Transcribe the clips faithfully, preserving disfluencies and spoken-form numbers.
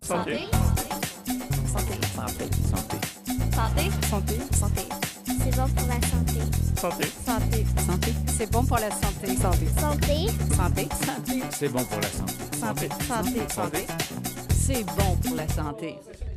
Santé. Santé. Santé. Santé. Santé. Santé. C'est bon pour la santé. Santé. Santé. Santé. C'est bon pour la santé. Santé. Santé. Santé. Santé. C'est bon pour la santé. Santé. Santé. Santé. C'est bon pour la santé.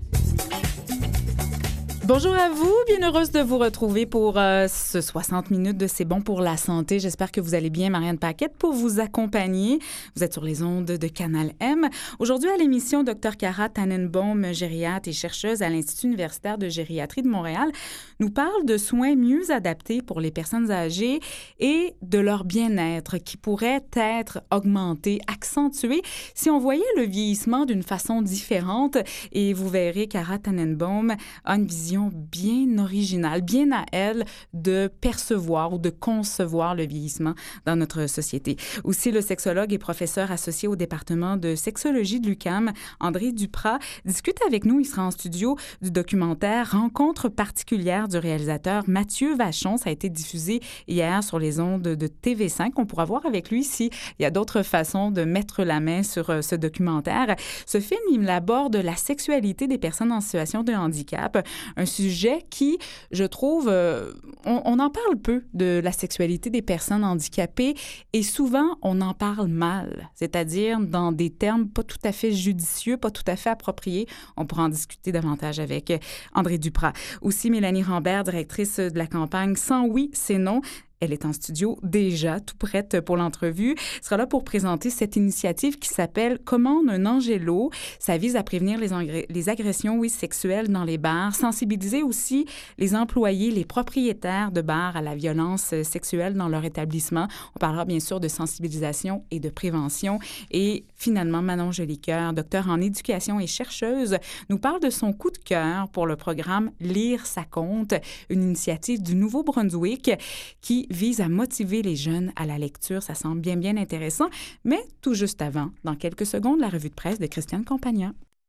Bonjour à vous, bien heureuse de vous retrouver pour euh, ce soixante minutes de C'est bon pour la santé. J'espère que vous allez bien, Marianne Paquette, pour vous accompagner. Vous êtes sur les ondes de Canal M. Aujourd'hui à l'émission, Dr Cara Tannenbaum, gériatre et chercheuse à l'Institut universitaire de gériatrie de Montréal, nous parle de soins mieux adaptés pour les personnes âgées et de leur bien-être qui pourrait être augmenté, accentué si on voyait le vieillissement d'une façon différente. Et vous verrez, Cara Tannenbaum a une vision bien originale, bien à elle de percevoir ou de concevoir le vieillissement dans notre société. Aussi, le sexologue et professeur associé au département de sexologie de l'U Q A M, André Duprat, discute avec nous. Il sera en studio du documentaire Rencontre particulière du réalisateur Mathieu Vachon. Ça a été diffusé hier sur les ondes de T V cinq. On pourra voir avec lui s'il y a d'autres façons de mettre la main sur euh, ce documentaire. Ce film, il aborde la sexualité des personnes en situation de handicap, un sujet qui, je trouve, euh, on, on en parle peu de la sexualité des personnes handicapées et souvent, on en parle mal, c'est-à-dire dans des termes pas tout à fait judicieux, pas tout à fait appropriés. On pourra en discuter davantage avec André Duprat. Aussi, Mélanie Rambert, directrice de la campagne « Sans oui, c'est non ». Elle est en studio déjà, tout prête pour l'entrevue. Elle sera là pour présenter cette initiative qui s'appelle « Commande un Angelo ». Ça vise à prévenir les, engré- les agressions oui, sexuelles dans les bars, sensibiliser aussi les employés, les propriétaires de bars à la violence sexuelle dans leur établissement. On parlera bien sûr de sensibilisation et de prévention. Et finalement, Manon Jolicoeur, docteur en éducation et chercheuse, nous parle de son coup de cœur pour le programme « Lire, ça compte », une initiative du Nouveau-Brunswick qui vise à motiver les jeunes à la lecture. Ça semble bien, bien intéressant. Mais tout juste avant, dans quelques secondes, la revue de presse de Christiane Campagna.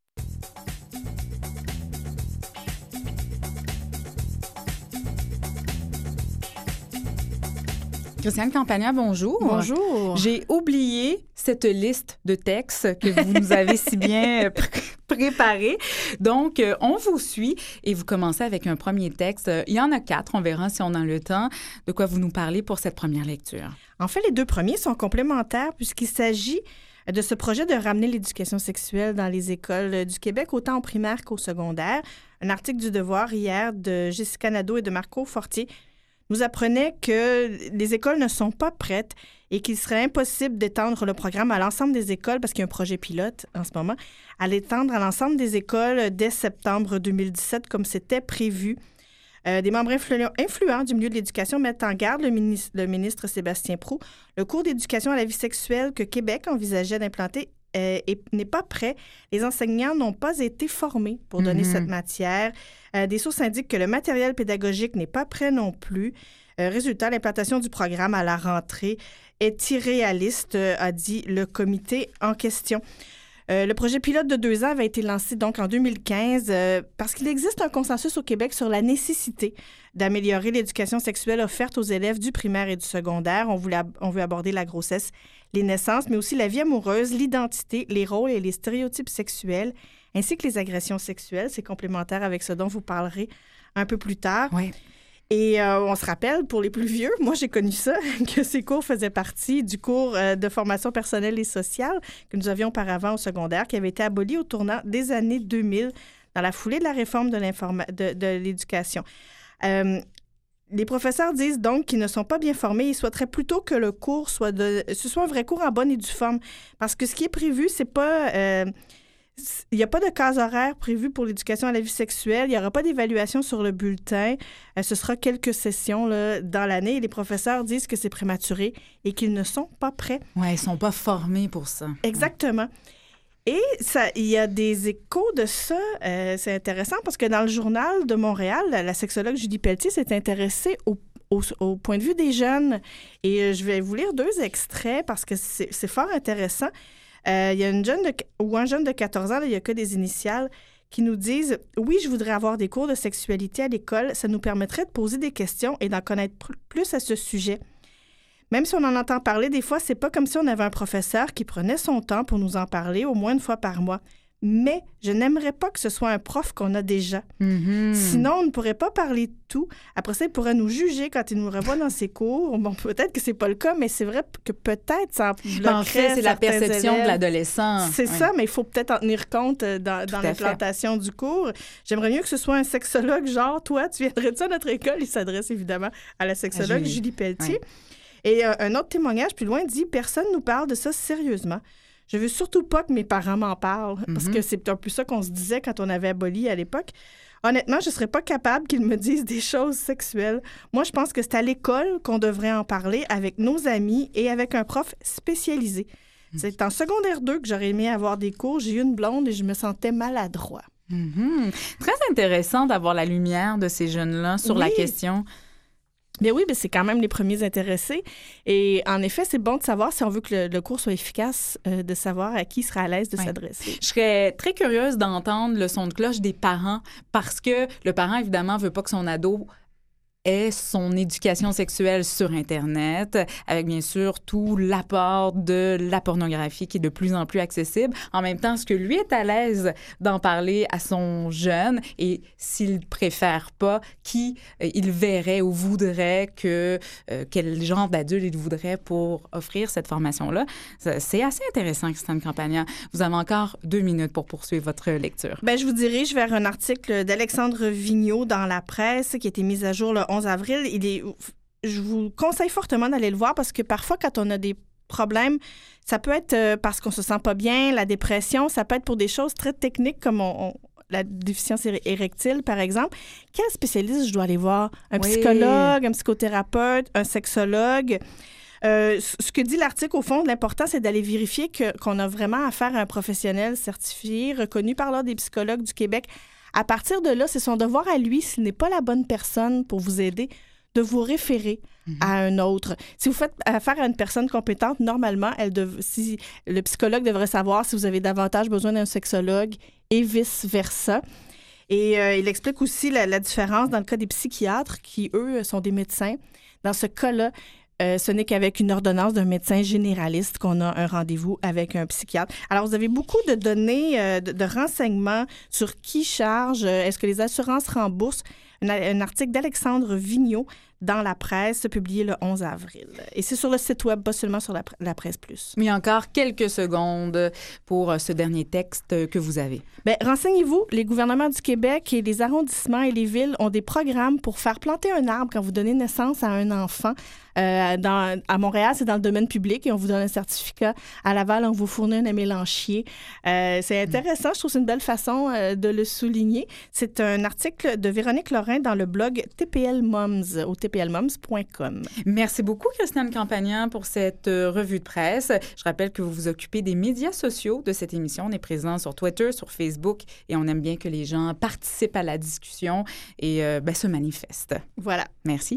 Christiane Campagna, bonjour. Bonjour. J'ai oublié cette liste de textes que vous nous avez si bien pr- préparée. Donc, euh, on vous suit et vous commencez avec un premier texte. Il y en a quatre, on verra si on a le temps. De quoi vous nous parlez pour cette première lecture? En fait, les deux premiers sont complémentaires puisqu'il s'agit de ce projet de ramener l'éducation sexuelle dans les écoles du Québec, autant au primaire qu'au secondaire. Un article du Devoir hier de Jessica Nadeau et de Marco Fortier nous apprenait que les écoles ne sont pas prêtes et qu'il serait impossible d'étendre le programme à l'ensemble des écoles, parce qu'il y a un projet pilote en ce moment, à l'étendre à l'ensemble des écoles dès septembre deux mille dix-sept, comme c'était prévu. Euh, des membres influ- influents du milieu de l'éducation mettent en garde le ministre, le ministre Sébastien Proulx. Le cours d'éducation à la vie sexuelle que Québec envisageait d'implanter euh, est, n'est pas prêt. Les enseignants n'ont pas été formés pour donner mm-hmm. cette matière. Euh, des sources indiquent que le matériel pédagogique n'est pas prêt non plus. Euh, résultat, l'implantation du programme à la rentrée est irréaliste, euh, a dit le comité en question. Euh, le projet pilote de deux ans avait été lancé donc en deux mille quinze euh, parce qu'il existe un consensus au Québec sur la nécessité d'améliorer l'éducation sexuelle offerte aux élèves du primaire et du secondaire. On voulait, on veut aborder la grossesse, les naissances, mais aussi la vie amoureuse, l'identité, les rôles et les stéréotypes sexuels, ainsi que les agressions sexuelles. C'est complémentaire avec ce dont vous parlerez un peu plus tard. Oui. Et euh, on se rappelle, pour les plus vieux, moi j'ai connu ça, que ces cours faisaient partie du cours euh, de formation personnelle et sociale que nous avions auparavant au secondaire, qui avait été aboli au tournant des années deux mille, dans la foulée de la réforme de, l'informa- de, de l'éducation. Euh, les professeurs disent donc qu'ils ne sont pas bien formés. Ils souhaiteraient plutôt que le cours soit de, ce soit un vrai cours en bonne et due forme, parce que ce qui est prévu, c'est pas... Euh, Il n'y a pas de case horaire prévue pour l'éducation à la vie sexuelle. Il n'y aura pas d'évaluation sur le bulletin. Euh, ce sera quelques sessions là, dans l'année. Et les professeurs disent que c'est prématuré et qu'ils ne sont pas prêts. Oui, ils ne sont pas formés pour ça. Exactement. Et ça, il y a des échos de ça. Euh, c'est intéressant parce que dans le Journal de Montréal, la sexologue Judy Pelletier s'est intéressée au Au, au point de vue des jeunes. Et euh, je vais vous lire deux extraits parce que c'est, c'est fort intéressant. Euh, il y a une jeune de, ou un jeune de quatorze ans, là, il n'y a que des initiales, qui nous disent « Oui, je voudrais avoir des cours de sexualité à l'école. Ça nous permettrait de poser des questions et d'en connaître pr- plus à ce sujet. » Même si on en entend parler, des fois, c'est pas comme si on avait un professeur qui prenait son temps pour nous en parler au moins une fois par mois. mais je n'aimerais pas que ce soit un prof qu'on a déjà. Mm-hmm. Sinon, on ne pourrait pas parler de tout. Après ça, il pourrait nous juger quand il nous revoit dans ses cours. Bon, peut-être que c'est pas le cas, mais c'est vrai que peut-être ça bloquerait Ben, en fait, c'est la certains perception élèves. de l'adolescent. C'est Oui. ça, mais il faut peut-être en tenir compte euh, dans, dans à l'implantation du cours. J'aimerais mieux que ce soit un sexologue, genre, toi, tu viendrais-tu à notre école? Il s'adresse évidemment à la sexologue Julie. Julie Pelletier. Oui. Et euh, un autre témoignage plus loin dit « Personne nous parle de ça sérieusement. Je veux surtout pas que mes parents m'en parlent. Mm-hmm. » Parce que c'est un peu ça qu'on se disait quand on avait aboli à l'époque. Honnêtement, je serais pas capable qu'ils me disent des choses sexuelles. Moi, je pense que c'est à l'école qu'on devrait en parler avec nos amis et avec un prof spécialisé. Mm-hmm. C'est en secondaire deux que j'aurais aimé avoir des cours. J'ai eu une blonde et je me sentais maladroit. Mm-hmm. Très intéressant d'avoir la lumière de ces jeunes-là sur oui. la question. Bien oui, mais c'est quand même les premiers intéressés. Et en effet, c'est bon de savoir, si on veut que le, le cours soit efficace, euh, de savoir à qui sera à l'aise de ouais. s'adresser. Je serais très curieuse d'entendre le son de cloche des parents parce que le parent, évidemment, veut pas que son ado ait son éducation sexuelle sur Internet, avec bien sûr tout l'apport de la pornographie qui est de plus en plus accessible. En même temps, est-ce que lui est à l'aise d'en parler à son jeune et s'il préfère pas, qui euh, il verrait ou voudrait que, euh, quel genre d'adulte il voudrait pour offrir cette formation-là? C'est assez intéressant, Christiane Campagna. Vous avez encore deux minutes pour poursuivre votre lecture. Bien, je vous dirige vers un article d'Alexandre Vigneault dans la presse qui a été mis à jour le onze avril. Il est, je vous conseille fortement d'aller le voir parce que parfois, quand on a des problèmes, ça peut être parce qu'on se sent pas bien, la dépression, ça peut être pour des choses très techniques comme on, on, la déficience érectile, par exemple. Quel spécialiste je dois aller voir? Un oui. psychologue, un psychothérapeute, un sexologue? Euh, ce que dit l'article, au fond, l'important, c'est d'aller vérifier que, qu'on a vraiment affaire à un professionnel certifié, reconnu par l'Ordre des psychologues du Québec. À partir de là, c'est son devoir à lui, s'il n'est pas la bonne personne pour vous aider, de vous référer mm-hmm. à un autre. Si vous faites affaire à une personne compétente, normalement, elle dev- si le psychologue devrait savoir si vous avez davantage besoin d'un sexologue et vice-versa. Et euh, il explique aussi la, la différence dans le cas des psychiatres qui, eux, sont des médecins. Dans ce cas-là, Euh, ce n'est qu'avec une ordonnance d'un médecin généraliste qu'on a un rendez-vous avec un psychiatre. Alors, vous avez beaucoup de données, euh, de, de renseignements sur qui charge, euh, est-ce que les assurances remboursent. Un, un article d'Alexandre Vigneault dans la presse, publié le onze avril. Et c'est sur le site web, pas seulement sur la, la Presse Plus. Mais encore quelques secondes pour ce dernier texte que vous avez. Bien, renseignez-vous, les gouvernements du Québec et les arrondissements et les villes ont des programmes pour faire planter un arbre quand vous donnez naissance à un enfant. Euh, dans, à Montréal, c'est dans le domaine public et on vous donne un certificat. À Laval, on vous fournit un amélanchier. Euh, c'est intéressant, je trouve que c'est une belle façon euh, de le souligner. C'est un article de Véronique Lorrain dans le blog T P L Moms, au t p l moms point com. Merci beaucoup, Christiane Campagna, pour cette euh, revue de presse. Je rappelle que vous vous occupez des médias sociaux de cette émission. On est présent sur Twitter, sur Facebook et on aime bien que les gens participent à la discussion et euh, ben, se manifestent. Voilà. Merci.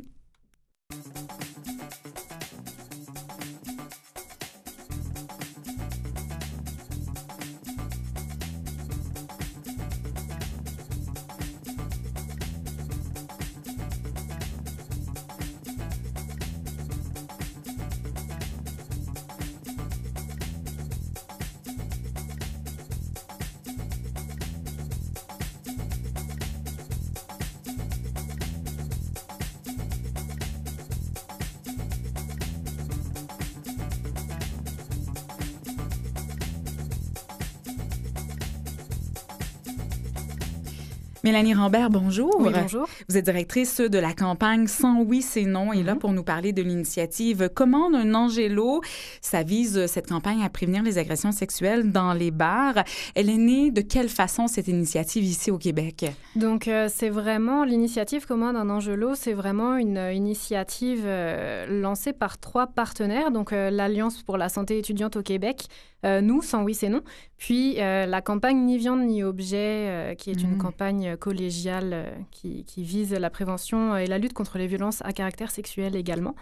Mélanie Rambert, bonjour. Oui, bonjour. Vous êtes directrice de la campagne Sans oui, c'est non et mm-hmm. là pour nous parler de l'initiative Commande un Angelo. Ça vise cette campagne à prévenir les agressions sexuelles dans les bars. Elle est née de quelle façon cette initiative ici au Québec? Donc euh, c'est vraiment l'initiative Commande un Angelo, c'est vraiment une euh, initiative euh, lancée par trois partenaires, donc euh, l'Alliance pour la santé étudiante au Québec, euh, nous, Sans oui, c'est non, puis euh, la campagne Ni viande ni objet, euh, qui est mmh. une campagne collégiale euh, qui, qui vise la prévention et la lutte contre les violences à caractère sexuel également.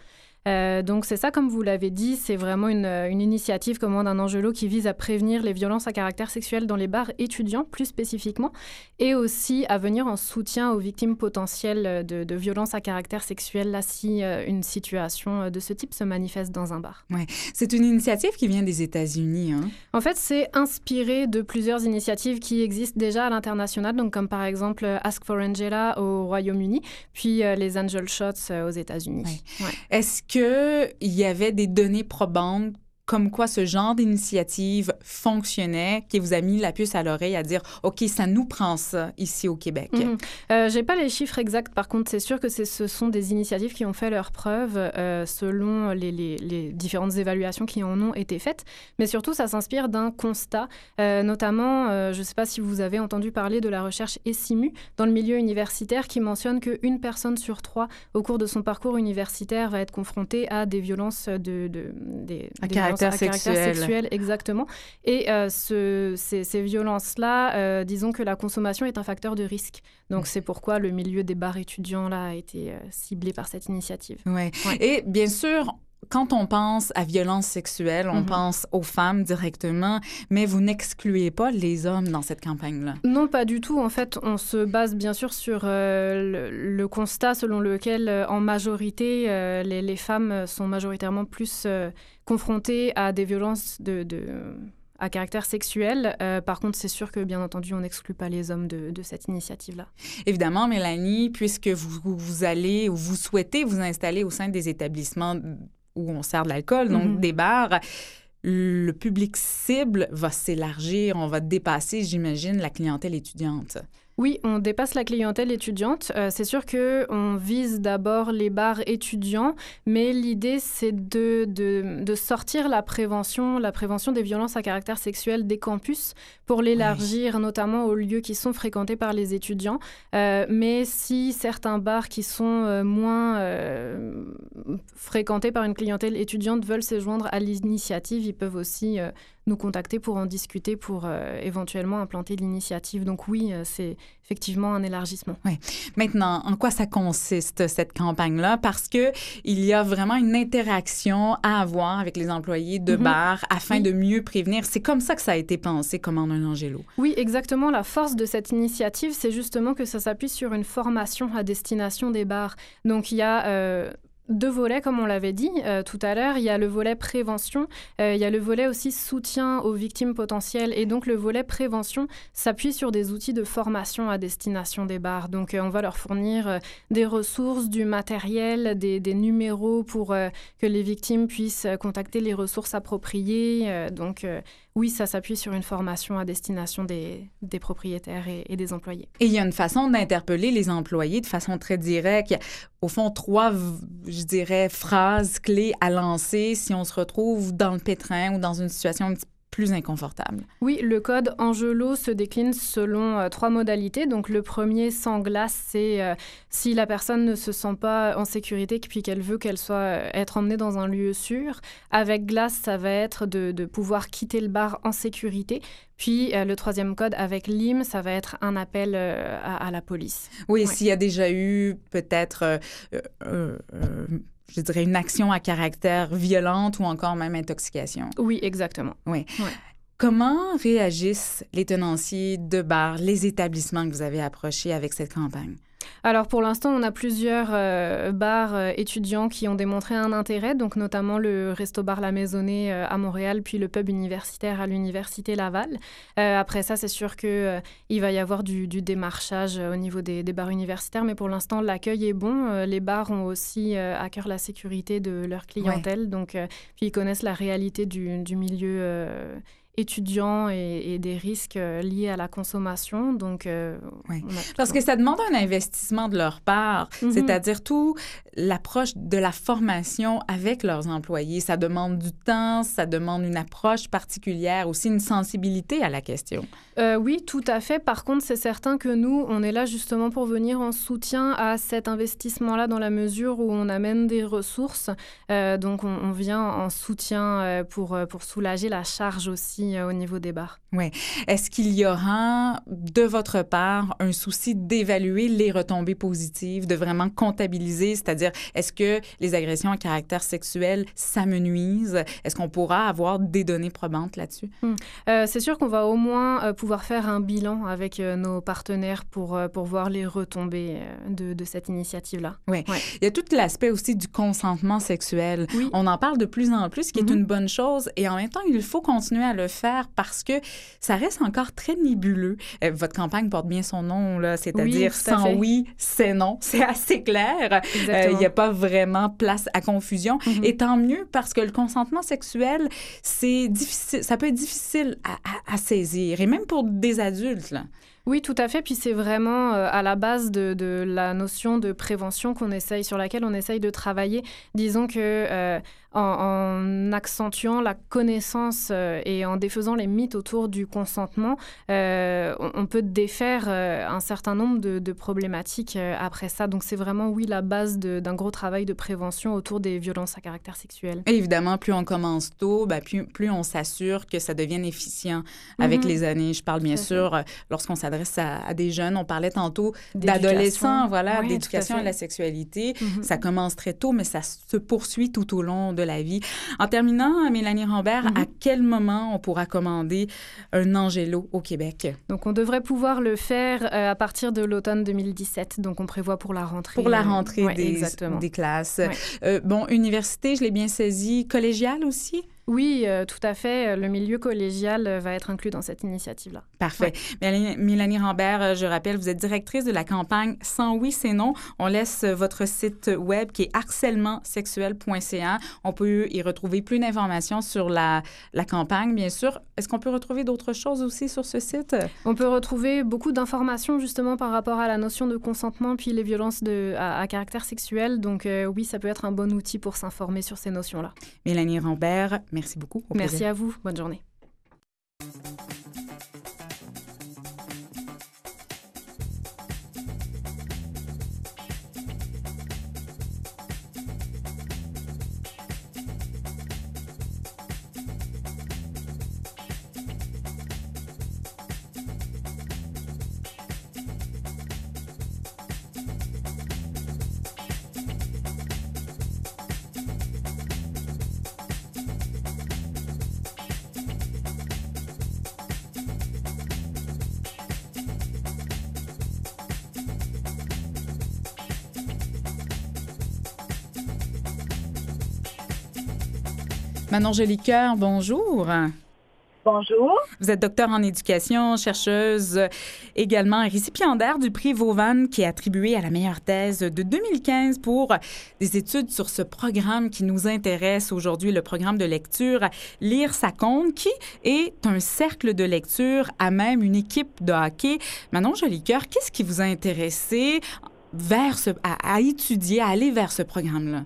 Euh, donc, c'est ça, comme vous l'avez dit, c'est vraiment une, une initiative commande un Angelot qui vise à prévenir les violences à caractère sexuel dans les bars étudiants, plus spécifiquement, et aussi à venir en soutien aux victimes potentielles de, de violences à caractère sexuel, là, si euh, une situation de ce type se manifeste dans un bar. Oui, c'est une initiative qui vient des États-Unis, hein? En fait, c'est inspiré de plusieurs initiatives qui existent déjà à l'international, donc comme par exemple Ask for Angela au Royaume-Uni, puis euh, les Angel Shots euh, aux États-Unis. Oui. Ouais. Est-ce qu'il y avait des données probantes comme quoi ce genre d'initiative fonctionnait, qui vous a mis la puce à l'oreille à dire « OK, ça nous prend ça ici au Québec mmh. ». Euh, j'ai pas les chiffres exacts. Par contre, c'est sûr que c'est, ce sont des initiatives qui ont fait leurs preuves euh, selon les, les, les différentes évaluations qui en ont été faites. Mais surtout, ça s'inspire d'un constat. Euh, notamment, euh, je ne sais pas si vous avez entendu parler de la recherche ESIMU dans le milieu universitaire qui mentionne qu'une personne sur trois au cours de son parcours universitaire va être confrontée à des violences de, de, des, à des caractère à sexuel. caractère sexuel, exactement. Et euh, ce, ces, ces violences-là, euh, disons que la consommation est un facteur de risque. Donc, mmh. c'est pourquoi le milieu des bars étudiants là, a été euh, ciblé par cette initiative. Ouais. Ouais. Et bien sûr, quand on pense à violence sexuelle, on mm-hmm. pense aux femmes directement, mais vous n'excluez pas les hommes dans cette campagne-là. Non, pas du tout. En fait, on se base bien sûr sur euh, le, le constat selon lequel, euh, en majorité, euh, les, les femmes sont majoritairement plus euh, confrontées à des violences de... de à caractère sexuel. Euh, par contre, c'est sûr que, bien entendu, on n'exclut pas les hommes de, de cette initiative-là. Évidemment, Mélanie, puisque vous, vous allez ou vous souhaitez vous installer au sein des établissements où on sert de l'alcool, donc mm-hmm. des bars, le public cible va s'élargir, on va dépasser, j'imagine, la clientèle étudiante. Oui, on dépasse la clientèle étudiante. Euh, c'est sûr qu'on vise d'abord les bars étudiants, mais l'idée, c'est de, de, de sortir la prévention, la prévention des violences à caractère sexuel des campus pour l'élargir, oui. notamment aux lieux qui sont fréquentés par les étudiants. Euh, mais si certains bars qui sont euh, moins euh, fréquentés par une clientèle étudiante veulent se joindre à l'initiative, ils peuvent aussi euh, nous contacter pour en discuter, pour euh, éventuellement implanter l'initiative. Donc oui, euh, c'est effectivement un élargissement. Oui. Maintenant, en quoi ça consiste, cette campagne-là? Parce qu'il y a vraiment une interaction à avoir avec les employés de mm-hmm. bars afin oui. de mieux prévenir. C'est comme ça que ça a été pensé, Commande un Angelot. Oui, exactement. La force de cette initiative, c'est justement que ça s'appuie sur une formation à destination des bars. Donc, il y a... Euh, deux volets, comme on l'avait dit euh, tout à l'heure. Il y a le volet prévention, euh, il y a le volet aussi soutien aux victimes potentielles. Et donc, le volet prévention s'appuie sur des outils de formation à destination des bars. Donc, euh, on va leur fournir euh, des ressources, du matériel, des, des numéros pour euh, que les victimes puissent contacter les ressources appropriées. Euh, donc, euh, oui, ça s'appuie sur une formation à destination des, des propriétaires et, et des employés. Et il y a une façon d'interpeller les employés de façon très directe. Il y a, au fond, trois, je dirais, phrases clés à lancer si on se retrouve dans le pétrin ou dans une situation un petit peu plus inconfortable. Oui, le code Angelot se décline selon euh, trois modalités. Donc, le premier, sans glace, c'est euh, si la personne ne se sent pas en sécurité puis qu'elle veut qu'elle soit euh, être emmenée dans un lieu sûr. Avec glace, ça va être de, de pouvoir quitter le bar en sécurité. Puis, euh, le troisième code, avec lime, ça va être un appel euh, à, à la police. Oui, ouais. S'il y a déjà eu peut-être... Euh, euh, euh, je dirais, une action à caractère violente ou encore même intoxication. Oui, exactement. Oui. Ouais. Comment réagissent les tenanciers de bars, les établissements que vous avez approchés avec cette campagne? Alors, pour l'instant, on a plusieurs euh, bars euh, étudiants qui ont démontré un intérêt, donc notamment le Resto-Bar La Maisonnée euh, à Montréal, puis le pub universitaire à l'Université Laval. Euh, après ça, c'est sûr qu'il euh, va y avoir du, du démarchage euh, au niveau des, des bars universitaires, mais pour l'instant, l'accueil est bon. Euh, les bars ont aussi euh, à cœur la sécurité de leur clientèle, ouais. donc euh, puis ils connaissent la réalité du, du milieu euh, étudiants et, et des risques euh, liés à la consommation. Donc, euh, oui. Parce que ça demande un investissement de leur part, mm-hmm. c'est-à-dire tout l'approche de la formation avec leurs employés. Ça demande du temps, ça demande une approche particulière, aussi une sensibilité à la question. Euh, oui, tout à fait. Par contre, c'est certain que nous, on est là justement pour venir en soutien à cet investissement-là dans la mesure où on amène des ressources. Euh, donc, on, on vient en soutien euh, pour, pour soulager la charge aussi aussi euh, au niveau des bars. Oui. Est-ce qu'il y aura, de votre part, un souci d'évaluer les retombées positives, de vraiment comptabiliser, c'est-à-dire, est-ce que les agressions à caractère sexuel s'amenuisent? Est-ce qu'on pourra avoir des données probantes là-dessus? Hum. Euh, c'est sûr qu'on va au moins euh, pouvoir faire un bilan avec euh, nos partenaires pour, euh, pour voir les retombées euh, de, de cette initiative-là. Oui. Ouais. Il y a tout l'aspect aussi du consentement sexuel. Oui. On en parle de plus en plus, ce qui Mm-hmm. est une bonne chose. Et en même temps, il faut continuer à le faire parce que ça reste encore très nébuleux. Euh, votre campagne porte bien son nom, là, c'est-à-dire Oui, tout à sans fait. oui, c'est non. C'est assez clair. Exactement. Il n'y a pas vraiment place à confusion. Mm-hmm. Et tant mieux parce que le consentement sexuel, c'est difficile, ça peut être difficile à, à, à saisir. Et même pour des adultes, là. Oui, tout à fait. Puis c'est vraiment euh, à la base de, de la notion de prévention qu'on essaye, sur laquelle on essaye de travailler. Disons que euh, en, en accentuant la connaissance euh, et en défaisant les mythes autour du consentement, euh, on, on peut défaire euh, un certain nombre de, de problématiques euh, après ça. Donc c'est vraiment, oui, la base de, d'un gros travail de prévention autour des violences à caractère sexuel. Et évidemment, plus on commence tôt, ben, plus, plus on s'assure que ça devienne efficient avec Mm-hmm. les années. Je parle bien Tout à sûr euh, lorsqu'on s'adresse À, à des jeunes. On parlait tantôt D'éducation. d'adolescents, voilà, Oui, d'éducation tout à à, fait. la sexualité. Mm-hmm. Ça commence très tôt, mais ça se poursuit tout au long de la vie. En terminant, Mélanie Rambert, Mm-hmm. à quel moment on pourra commander un Angelo au Québec? Donc, on devrait pouvoir le faire euh, à partir de l'automne deux mille dix-sept. Donc, on prévoit pour la rentrée. Pour la rentrée euh, ouais, des, exactement. des classes. Ouais. Euh, bon, université, je l'ai bien saisi. Collégiale aussi? Oui, euh, tout à fait. Le milieu collégial euh, va être inclus dans cette initiative-là. Parfait. Ouais. Mélanie, Mélanie Rambert, je rappelle, vous êtes directrice de la campagne Sans oui, c'est non. On laisse votre site web qui est harcèlement sexuel point c a. On peut y retrouver plus d'informations sur la, la campagne, bien sûr. Est-ce qu'on peut retrouver d'autres choses aussi sur ce site? On peut retrouver beaucoup d'informations justement par rapport à la notion de consentement puis les violences de, à, à caractère sexuel. Donc euh, oui, ça peut être un bon outil pour s'informer sur ces notions-là. Mélanie Rambert, merci beaucoup. Au Merci plaisir. à vous. Bonne journée. Manon Jolicoeur, bonjour. Bonjour. Vous êtes docteur en éducation, chercheuse, également récipiendaire du prix Vauvan qui est attribué à la meilleure thèse de deux mille quinze pour des études sur ce programme qui nous intéresse aujourd'hui, le programme de lecture Lire ça compte, qui est un cercle de lecture à même une équipe de hockey. Manon Jolicoeur, qu'est-ce qui vous a intéressé vers ce, à, à étudier, à aller vers ce programme-là?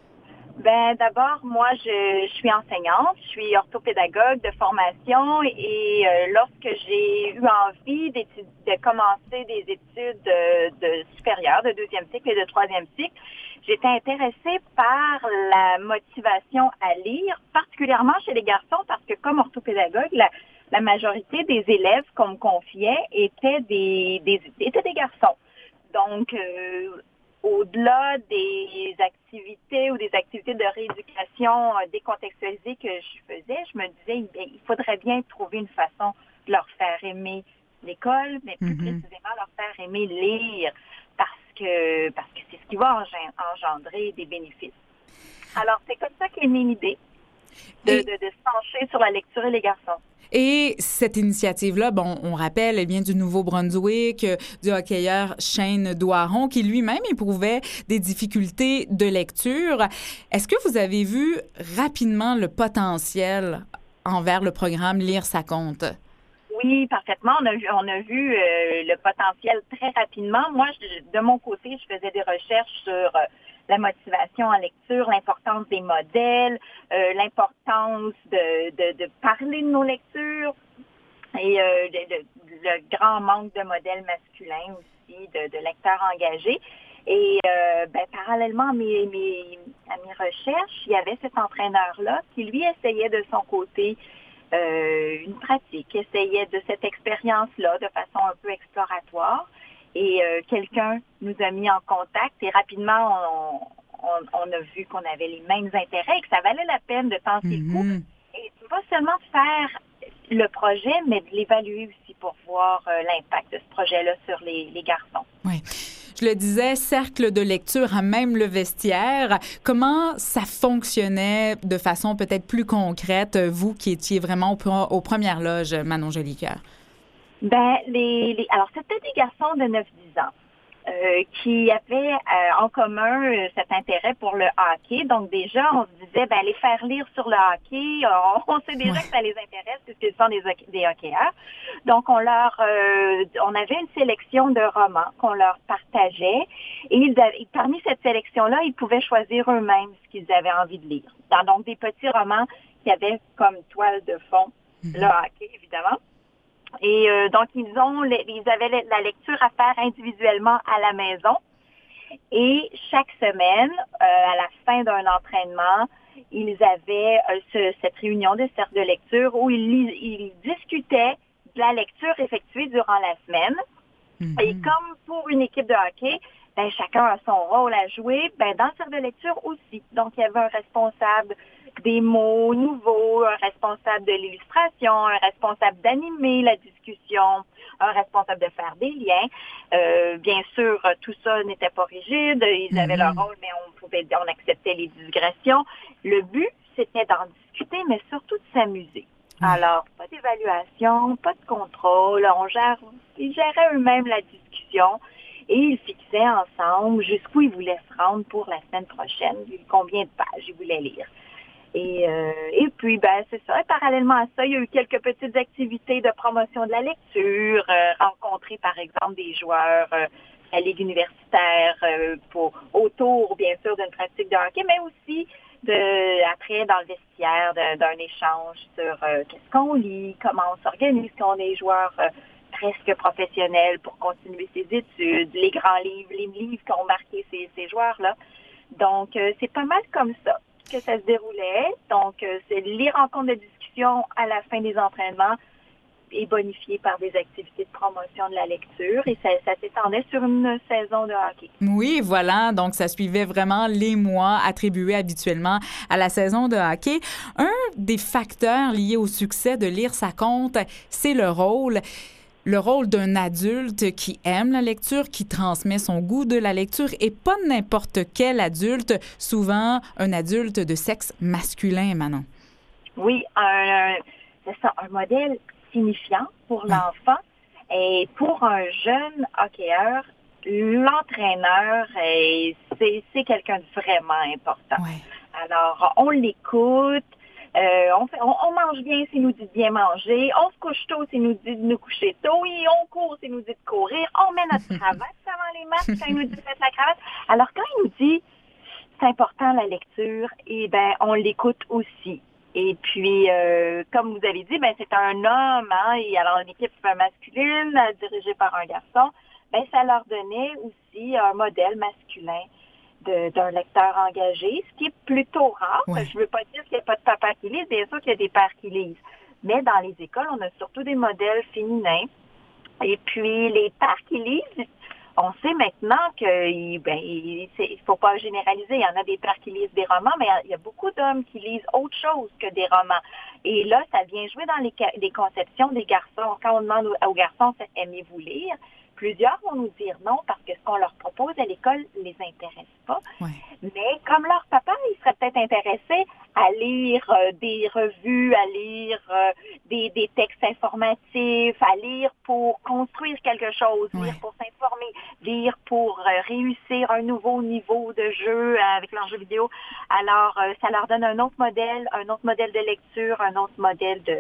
Ben d'abord, moi, je, je suis enseignante, je suis orthopédagogue de formation et euh, lorsque j'ai eu envie de commencer des études de, de supérieures, de deuxième cycle et de troisième cycle, j'étais intéressée par la motivation à lire, particulièrement chez les garçons, parce que comme orthopédagogue, la, la majorité des élèves qu'on me confiait étaient des, des, étaient des garçons. Donc, euh, au-delà des activités ou des activités de rééducation euh, décontextualisées que je faisais, je me disais, bien, il faudrait bien trouver une façon de leur faire aimer l'école, mais plus mm-hmm. précisément leur faire aimer lire, parce que parce que c'est ce qui va engendrer des bénéfices. Alors, c'est comme ça qu'est née l'idée de, et... de, de se pencher sur la lecture et les garçons. Et cette initiative-là, bon, on rappelle, elle vient du Nouveau-Brunswick, du hockeyeur Shane Doiron, qui lui-même éprouvait des difficultés de lecture. Est-ce que vous avez vu rapidement le potentiel envers le programme Lire ça compte? Oui, parfaitement. On a vu, on a vu euh, le potentiel très rapidement. Moi, je, de mon côté, je faisais des recherches sur euh, la motivation en lecture, l'importance des modèles, euh, l'importance de, de, de parler de nos lectures et euh, de, de, le grand manque de modèles masculins aussi, de, de lecteurs engagés. Et euh, ben, parallèlement à mes, mes, à mes recherches, il y avait cet entraîneur-là qui, lui, essayait de son côté euh, une pratique, essayaient de cette expérience-là de façon un peu exploratoire. Et euh, quelqu'un nous a mis en contact et rapidement, on, on, on a vu qu'on avait les mêmes intérêts et que ça valait la peine de tenter mm-hmm. le coup. Et pas seulement de faire le projet, mais de l'évaluer aussi pour voir euh, l'impact de ce projet-là sur les, les garçons. Oui. Je le disais, cercle de lecture à même le vestiaire. Comment ça fonctionnait de façon peut-être plus concrète, vous qui étiez vraiment aux, aux premières loges, Manon Jolicoeur? Ben, les, les alors c'était des garçons de neuf dix ans euh, qui avaient euh, en commun euh, cet intérêt pour le hockey. Donc déjà, on se disait, ben les faire lire sur le hockey, on, on sait déjà ouais. que ça les intéresse puisqu'ils sont des, des hockeyeurs. Donc on leur, euh, on avait une sélection de romans qu'on leur partageait et ils avaient, parmi cette sélection-là, ils pouvaient choisir eux-mêmes ce qu'ils avaient envie de lire. Dans, donc des petits romans qui avaient comme toile de fond mm-hmm. le hockey, évidemment. Et euh, donc, ils ont, ils avaient la lecture à faire individuellement à la maison. Et chaque semaine, euh, à la fin d'un entraînement, ils avaient euh, ce, cette réunion de cercle de lecture où ils, ils discutaient de la lecture effectuée durant la semaine. Mm-hmm. Et comme pour une équipe de hockey, ben, chacun a son rôle à jouer. Ben, dans le cercle de lecture aussi. Donc, il y avait un responsable des mots nouveaux, un responsable de l'illustration, un responsable d'animer la discussion, un responsable de faire des liens. Euh, bien sûr, tout ça n'était pas rigide, ils avaient mm-hmm. leur rôle, mais on pouvait, on acceptait les digressions. Le but, c'était d'en discuter, mais surtout de s'amuser. Mm. Alors, pas d'évaluation, pas de contrôle, on gère, ils géraient eux-mêmes la discussion. Et ils fixaient ensemble jusqu'où ils voulaient se rendre pour la semaine prochaine, combien de pages ils voulaient lire. Et, euh, et puis, ben, c'est ça. Et parallèlement à ça, il y a eu quelques petites activités de promotion de la lecture, euh, rencontrer, par exemple, des joueurs euh, à la Ligue universitaire euh, pour, autour, bien sûr, d'une pratique de hockey, mais aussi de, après, dans le vestiaire, de, d'un échange sur euh, qu'est-ce qu'on lit, comment on s'organise quand on est joueur euh, presque professionnel pour continuer ses études, les grands livres, les livres qu'ont marqué ces, ces joueurs-là. Donc, euh, c'est pas mal comme ça que ça se déroulait. Donc, euh, c'est les rencontres de discussion à la fin des entraînements et bonifiées par des activités de promotion de la lecture. Et ça, ça s'étendait sur une saison de hockey. Oui, voilà. Donc, ça suivait vraiment les mois attribués habituellement à la saison de hockey. Un des facteurs liés au succès de Lire ça compte, c'est le rôle. Le rôle d'un adulte qui aime la lecture, qui transmet son goût de la lecture et pas n'importe quel adulte, souvent un adulte de sexe masculin, Manon. Oui, un, c'est ça, un modèle signifiant pour l'enfant et pour un jeune hockeyeur, l'entraîneur, c'est, c'est quelqu'un de vraiment important. Ouais. Alors, on l'écoute. Euh, on, fait, on, on mange bien s'il nous dit de bien manger. On se couche tôt s'il nous dit de nous coucher tôt. Et on court s'il nous dit de courir. On met notre cravate avant les matchs quand il nous dit de mettre la cravate. Alors, quand il nous dit c'est important la lecture, eh ben on l'écoute aussi. Et puis, euh, comme vous avez dit, ben c'est un homme, hein, et alors une équipe masculine dirigée par un garçon, ben ça leur donnait aussi un modèle masculin De, d'un lecteur engagé, ce qui est plutôt rare. Ouais. Je ne veux pas dire qu'il n'y a pas de papa qui lisent, bien sûr qu'il y a des pères qui lisent. Mais dans les écoles, on a surtout des modèles féminins. Et puis, les pères qui lisent, on sait maintenant qu'il ben, il faut pas généraliser. Il y en a des pères qui lisent des romans, mais il y a beaucoup d'hommes qui lisent autre chose que des romans. Et là, ça vient jouer dans les, les conceptions des garçons. Quand on demande aux garçons, aimez-vous lire? Plusieurs vont nous dire non parce que ce qu'on leur propose à l'école ne les intéresse pas. Ouais. Mais comme leur papa, ils seraient peut-être intéressés à lire euh, des revues, à lire euh, des, des textes informatifs, à lire pour construire quelque chose, ouais. lire pour s'informer, lire pour euh, réussir un nouveau niveau de jeu euh, avec leurs jeux vidéo. Alors, euh, ça leur donne un autre modèle, un autre modèle de lecture, un autre modèle de...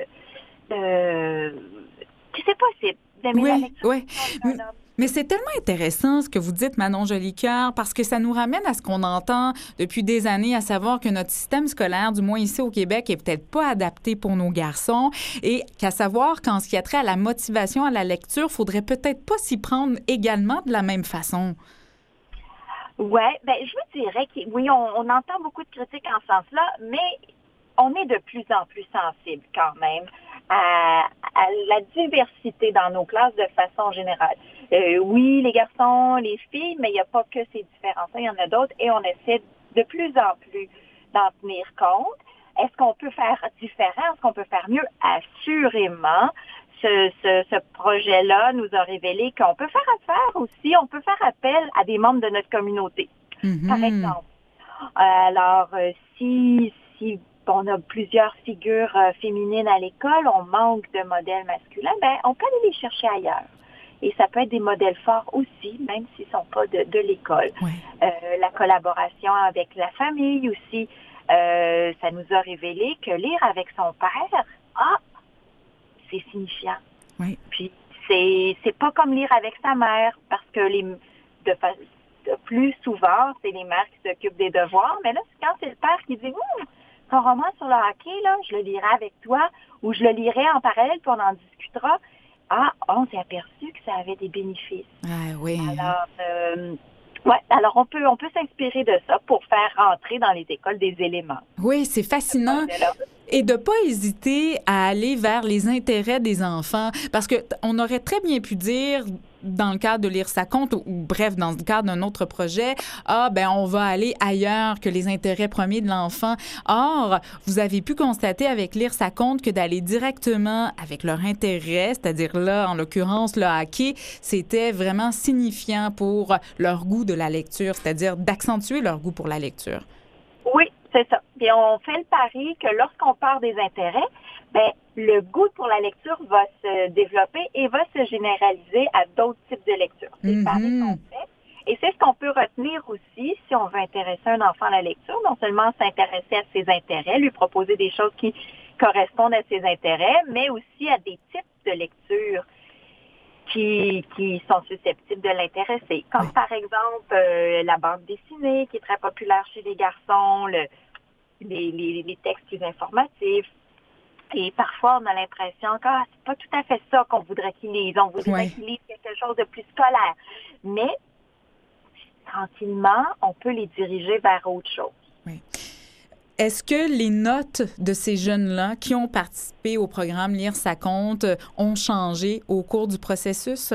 de que c'est possible. Oui, oui. Mais c'est tellement intéressant ce que vous dites, Manon Jolicoeur, parce que ça nous ramène à ce qu'on entend depuis des années, à savoir que notre système scolaire, du moins ici au Québec, est peut-être pas adapté pour nos garçons et qu'à savoir qu'en ce qui a trait à la motivation à la lecture, faudrait peut-être pas s'y prendre également de la même façon. Oui, ben je vous dirais que oui, on, on entend beaucoup de critiques en ce sens-là, mais on est de plus en plus sensible quand même à, à la diversité dans nos classes de façon générale. Euh, oui, les garçons, les filles, mais il n'y a pas que ces différences-là, il y en a d'autres et on essaie de plus en plus d'en tenir compte. Est-ce qu'on peut faire différent? Est-ce qu'on peut faire mieux? Assurément. Ce, ce, ce projet-là nous a révélé qu'on peut faire affaire aussi, on peut faire appel à des membres de notre communauté, mm-hmm. par exemple. Alors, euh, si, si on a plusieurs figures euh, féminines à l'école, on manque de modèles masculins, ben on peut aller les chercher ailleurs. Et ça peut être des modèles forts aussi, même s'ils ne sont pas de, de l'école. Ouais. Euh, la collaboration avec la famille aussi, euh, ça nous a révélé que lire avec son père, ah, c'est signifiant. Oui. Puis c'est c'est pas comme lire avec sa mère, parce que les de, de plus souvent, c'est les mères qui s'occupent des devoirs, mais là, c'est quand c'est le père qui dit hum, ton roman sur le hockey, là, je le lirai avec toi, ou je le lirai en parallèle, puis on en discutera. Ah, on s'est aperçu que ça avait des bénéfices. Ah oui. Alors, euh, ouais, alors on peut on peut s'inspirer de ça pour faire rentrer dans les écoles des éléments. Oui, c'est fascinant. Et de ne pas hésiter à aller vers les intérêts des enfants. Parce qu'on aurait très bien pu dire, dans le cadre de Lire ça compte, ou, ou bref, dans le cadre d'un autre projet, ah, ben on va aller ailleurs que les intérêts premiers de l'enfant. Or, vous avez pu constater avec Lire ça compte que d'aller directement avec leur intérêt, c'est-à-dire là, en l'occurrence, le hockey, c'était vraiment signifiant pour leur goût de la lecture, c'est-à-dire d'accentuer leur goût pour la lecture. Oui. C'est ça. Puis on fait le pari que lorsqu'on part des intérêts, ben le goût pour la lecture va se développer et va se généraliser à d'autres types de lecture. C'est mm-hmm. le pari qu'on fait. Et c'est ce qu'on peut retenir aussi si on veut intéresser un enfant à la lecture. Non seulement s'intéresser à ses intérêts, lui proposer des choses qui correspondent à ses intérêts, mais aussi à des types de lecture qui, qui sont susceptibles de l'intéresser. Comme par exemple euh, la bande dessinée qui est très populaire chez les garçons, le Les, les, les textes plus informatifs. Et parfois, on a l'impression que ah, c'est pas tout à fait ça qu'on voudrait qu'ils lisent. On voudrait ouais. qu'ils lisent quelque chose de plus scolaire. Mais, tranquillement, on peut les diriger vers autre chose. Oui. Est-ce que les notes de ces jeunes-là qui ont participé au programme Lire ça compte ont changé au cours du processus?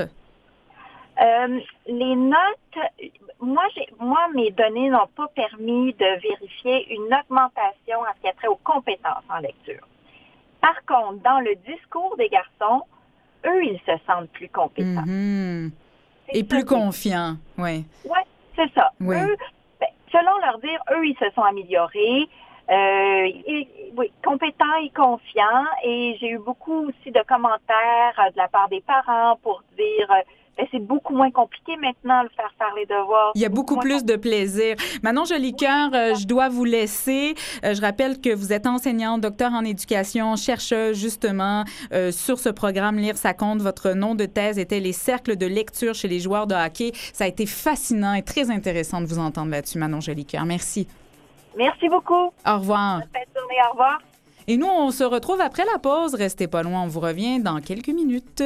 Euh, les notes, moi, j'ai, moi, mes données n'ont pas permis de vérifier une augmentation en ce qui a trait aux compétences en lecture. Par contre, dans le discours des garçons, eux, ils se sentent plus compétents. Mm-hmm. Et plus confiants, oui. Oui, c'est ça. Oui. Eux, ben, selon leur dire, eux, ils se sont améliorés. Euh, et, oui, compétents et confiants. Et j'ai eu beaucoup aussi de commentaires euh, de la part des parents pour dire... Euh, ben, c'est beaucoup moins compliqué maintenant de faire faire les devoirs. Il y a beaucoup, beaucoup plus de plaisir. Manon Jolicoeur, euh, je dois vous laisser. Euh, je rappelle que vous êtes enseignante, docteur en éducation, chercheuse justement euh, sur ce programme Lire ça compte. Votre nom de thèse était les cercles de lecture chez les joueurs de hockey. Ça a été fascinant et très intéressant de vous entendre là-dessus, Manon Jolicoeur. Merci. Merci beaucoup. Au revoir. Bonne journée, au revoir. Et nous, on se retrouve après la pause. Restez pas loin, on vous revient dans quelques minutes.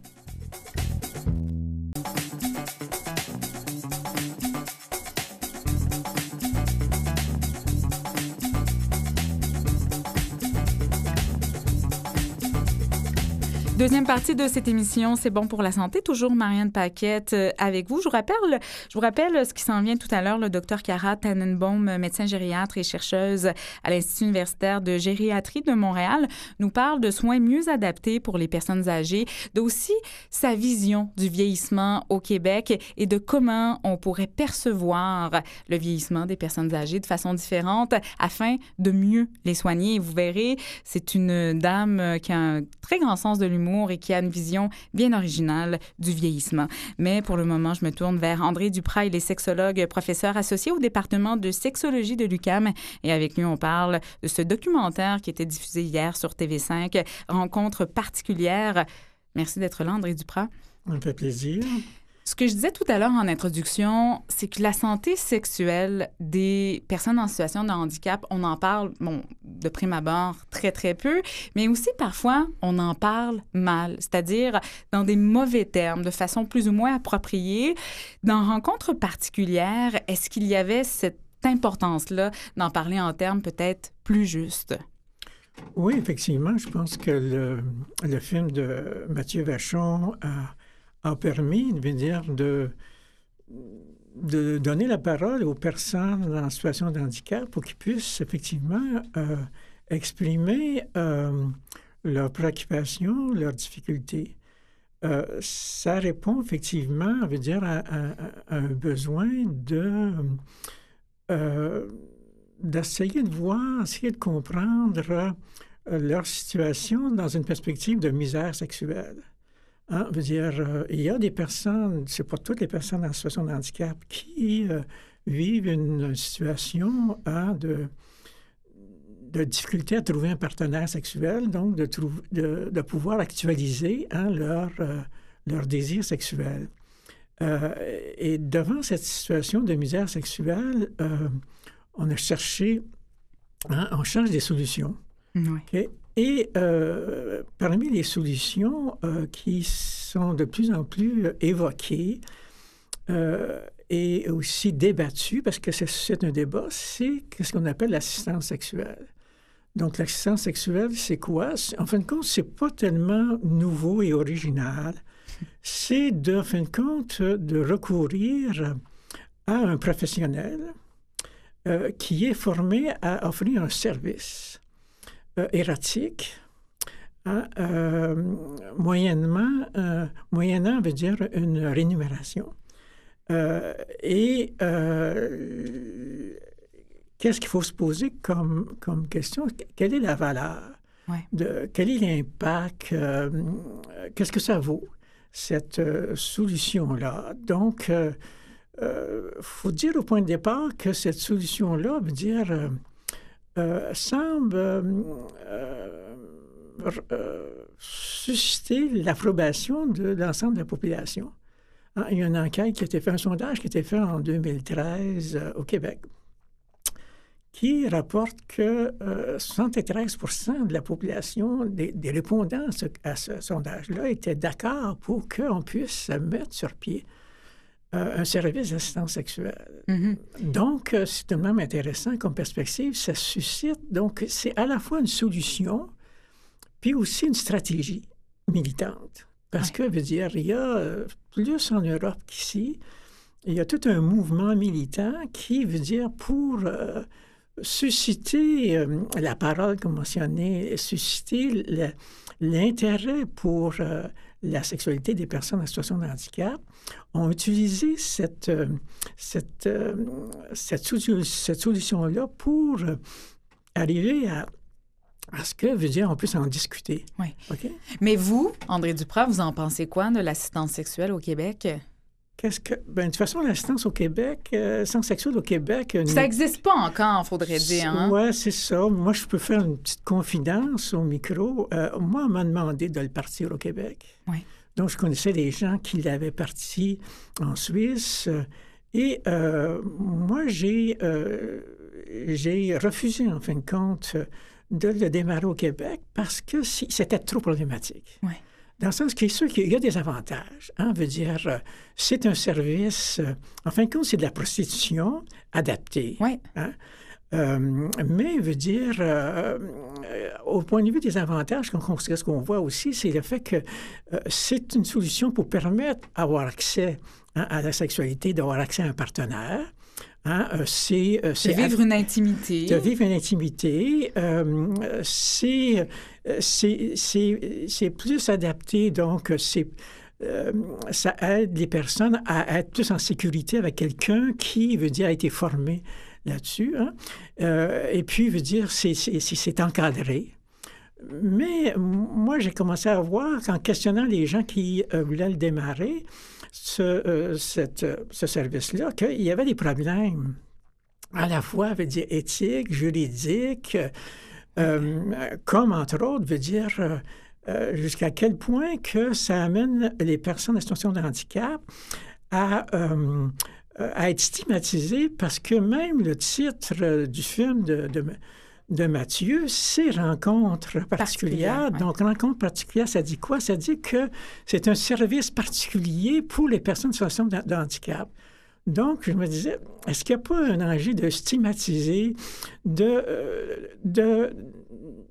Deuxième partie de cette émission, c'est bon pour la santé. Toujours Marianne Paquette euh, avec vous. Je vous rappelle, je vous rappelle ce qui s'en vient tout à l'heure. Le docteur Cara Tannenbaum, médecin gériatre et chercheuse à l'Institut universitaire de gériatrie de Montréal, nous parle de soins mieux adaptés pour les personnes âgées, d'aussi sa vision du vieillissement au Québec et de comment on pourrait percevoir le vieillissement des personnes âgées de façon différente afin de mieux les soigner. Et vous verrez, c'est une dame qui a un très grand sens de l'humour et qui a une vision bien originale du vieillissement. Mais pour le moment, je me tourne vers André Duprat. Il est sexologue, professeur associé au département de sexologie de l'U Q A M. Et avec lui, on parle de ce documentaire qui était diffusé hier sur T V cinq, Rencontre particulière. Merci d'être là, André Duprat. Ça me fait plaisir. Ce que je disais tout à l'heure en introduction, c'est que la santé sexuelle des personnes en situation de handicap, on en parle, bon, de prime abord, très, très peu, mais aussi parfois, on en parle mal, c'est-à-dire dans des mauvais termes, de façon plus ou moins appropriée. Dans Rencontre particulière, est-ce qu'il y avait cette importance-là d'en parler en termes peut-être plus justes? Oui, effectivement, je pense que le, le film de Mathieu Vachon a, a permis, je veux dire, de, de donner la parole aux personnes en situation de handicap pour qu'ils puissent effectivement euh, exprimer euh, leurs préoccupations, leurs difficultés. Euh, ça répond effectivement, je veux dire, à, à, à un besoin de... Euh, d'essayer de voir, essayer de comprendre euh, leur situation dans une perspective de misère sexuelle. Hein? Je veux dire, euh, il y a des personnes, c'est pas toutes les personnes en situation de handicap qui euh, vivent une situation hein, de, de difficulté à trouver un partenaire sexuel, donc de, trouver, de, de pouvoir actualiser hein, leur, euh, leur désir sexuel. Euh, et devant cette situation de misère sexuelle, euh, on a cherché, hein, on cherche des solutions. Oui. Okay? Et euh, parmi les solutions euh, qui sont de plus en plus évoquées euh, et aussi débattues, parce que c'est, c'est un débat, c'est ce qu'on appelle l'assistance sexuelle. Donc, l'assistance sexuelle, c'est quoi? En fin de compte, c'est pas tellement nouveau et original. C'est, de, en fin de compte, de recourir à un professionnel Euh, qui est formé à offrir un service euh, érotique, hein, euh, moyennement, euh, moyennant veut dire une rémunération. Euh, et euh, qu'est-ce qu'il faut se poser comme, comme question? Quelle est la valeur? Ouais. De, quel est l'impact? Euh, qu'est-ce que ça vaut, cette euh, solution-là? Donc, euh, Il euh, faut dire au point de départ que cette solution-là, veut dire, euh, euh, semble euh, euh, susciter l'approbation de l'ensemble de la population. Hein, il y a une enquête qui a été faite, un sondage qui a été fait en deux mille treize euh, au Québec, qui rapporte que euh, soixante-treize pour cent de la population, des, des répondants à ce, à ce sondage-là, étaient d'accord pour qu'on puisse mettre sur pied un service d'assistance sexuelle. Mm-hmm. Donc, euh, c'est tout de même intéressant comme perspective. Ça suscite, donc, c'est à la fois une solution, puis aussi une stratégie militante. Parce ouais. que, veut dire, il y a euh, plus en Europe qu'ici, il y a tout un mouvement militant qui veut dire pour euh, susciter euh, la parole, comme mentionné, susciter le, l'intérêt pour euh, la sexualité des personnes en situation de handicap, ont utilisé cette, euh, cette, euh, cette, cette solution-là pour euh, arriver à, à ce que, veut dire, on puisse en discuter. Oui. Okay? Mais vous, André Duprat, vous en pensez quoi de l'assistance sexuelle au Québec? Qu'est-ce que... Ben, de toute façon, l'assistance au Québec, euh, l'assistance sexuelle au Québec... Euh, ça n'existe pas encore, il faudrait dire. Hein? Oui, c'est ça. Moi, je peux faire une petite confidence au micro. Euh, moi, on m'a demandé de le partir au Québec. Oui. Donc, je connaissais des gens qui l'avaient parti en Suisse. Euh, et euh, moi, j'ai, euh, j'ai refusé, en fin de compte, de le démarrer au Québec parce que si, c'était trop problématique. Oui. Dans le sens qu'il est sûr qu'il y a des avantages. Hein, veut dire, euh, c'est un service... Euh, en fin de compte, c'est de la prostitution adaptée. Oui. Hein? Euh, mais veut dire, euh, euh, au point de vue des avantages, ce qu'on voit aussi, c'est le fait que euh, c'est une solution pour permettre d'avoir accès hein, à la sexualité, d'avoir accès à un partenaire. Hein, euh, c'est, euh, c'est de vivre une intimité. De vivre une intimité. Euh, c'est, c'est, c'est, c'est plus adapté, donc c'est, euh, ça aide les personnes à être plus en sécurité avec quelqu'un qui, veut dire, a été formé là-dessus. Hein? Euh, et puis, veut dire, c'est, c'est, c'est encadré. Mais moi, j'ai commencé à voir, qu'en questionnant les gens qui euh, voulaient le démarrer, ce, euh, cette, ce service-là, qu'il y avait des problèmes à la fois, veut dire, éthiques, juridiques, euh, comme, entre autres, veut dire, euh, euh, jusqu'à quel point que ça amène les personnes en situation de handicap à... Euh, à être stigmatisées parce que même le titre du film de, de, de Mathieu, c'est « Rencontre particulière ». Ouais. Donc, « Rencontre particulière », ça dit quoi? Ça dit que c'est un service particulier pour les personnes en situation de, de handicap. Donc, je me disais, est-ce qu'il n'y a pas un enjeu de stigmatiser, de, de,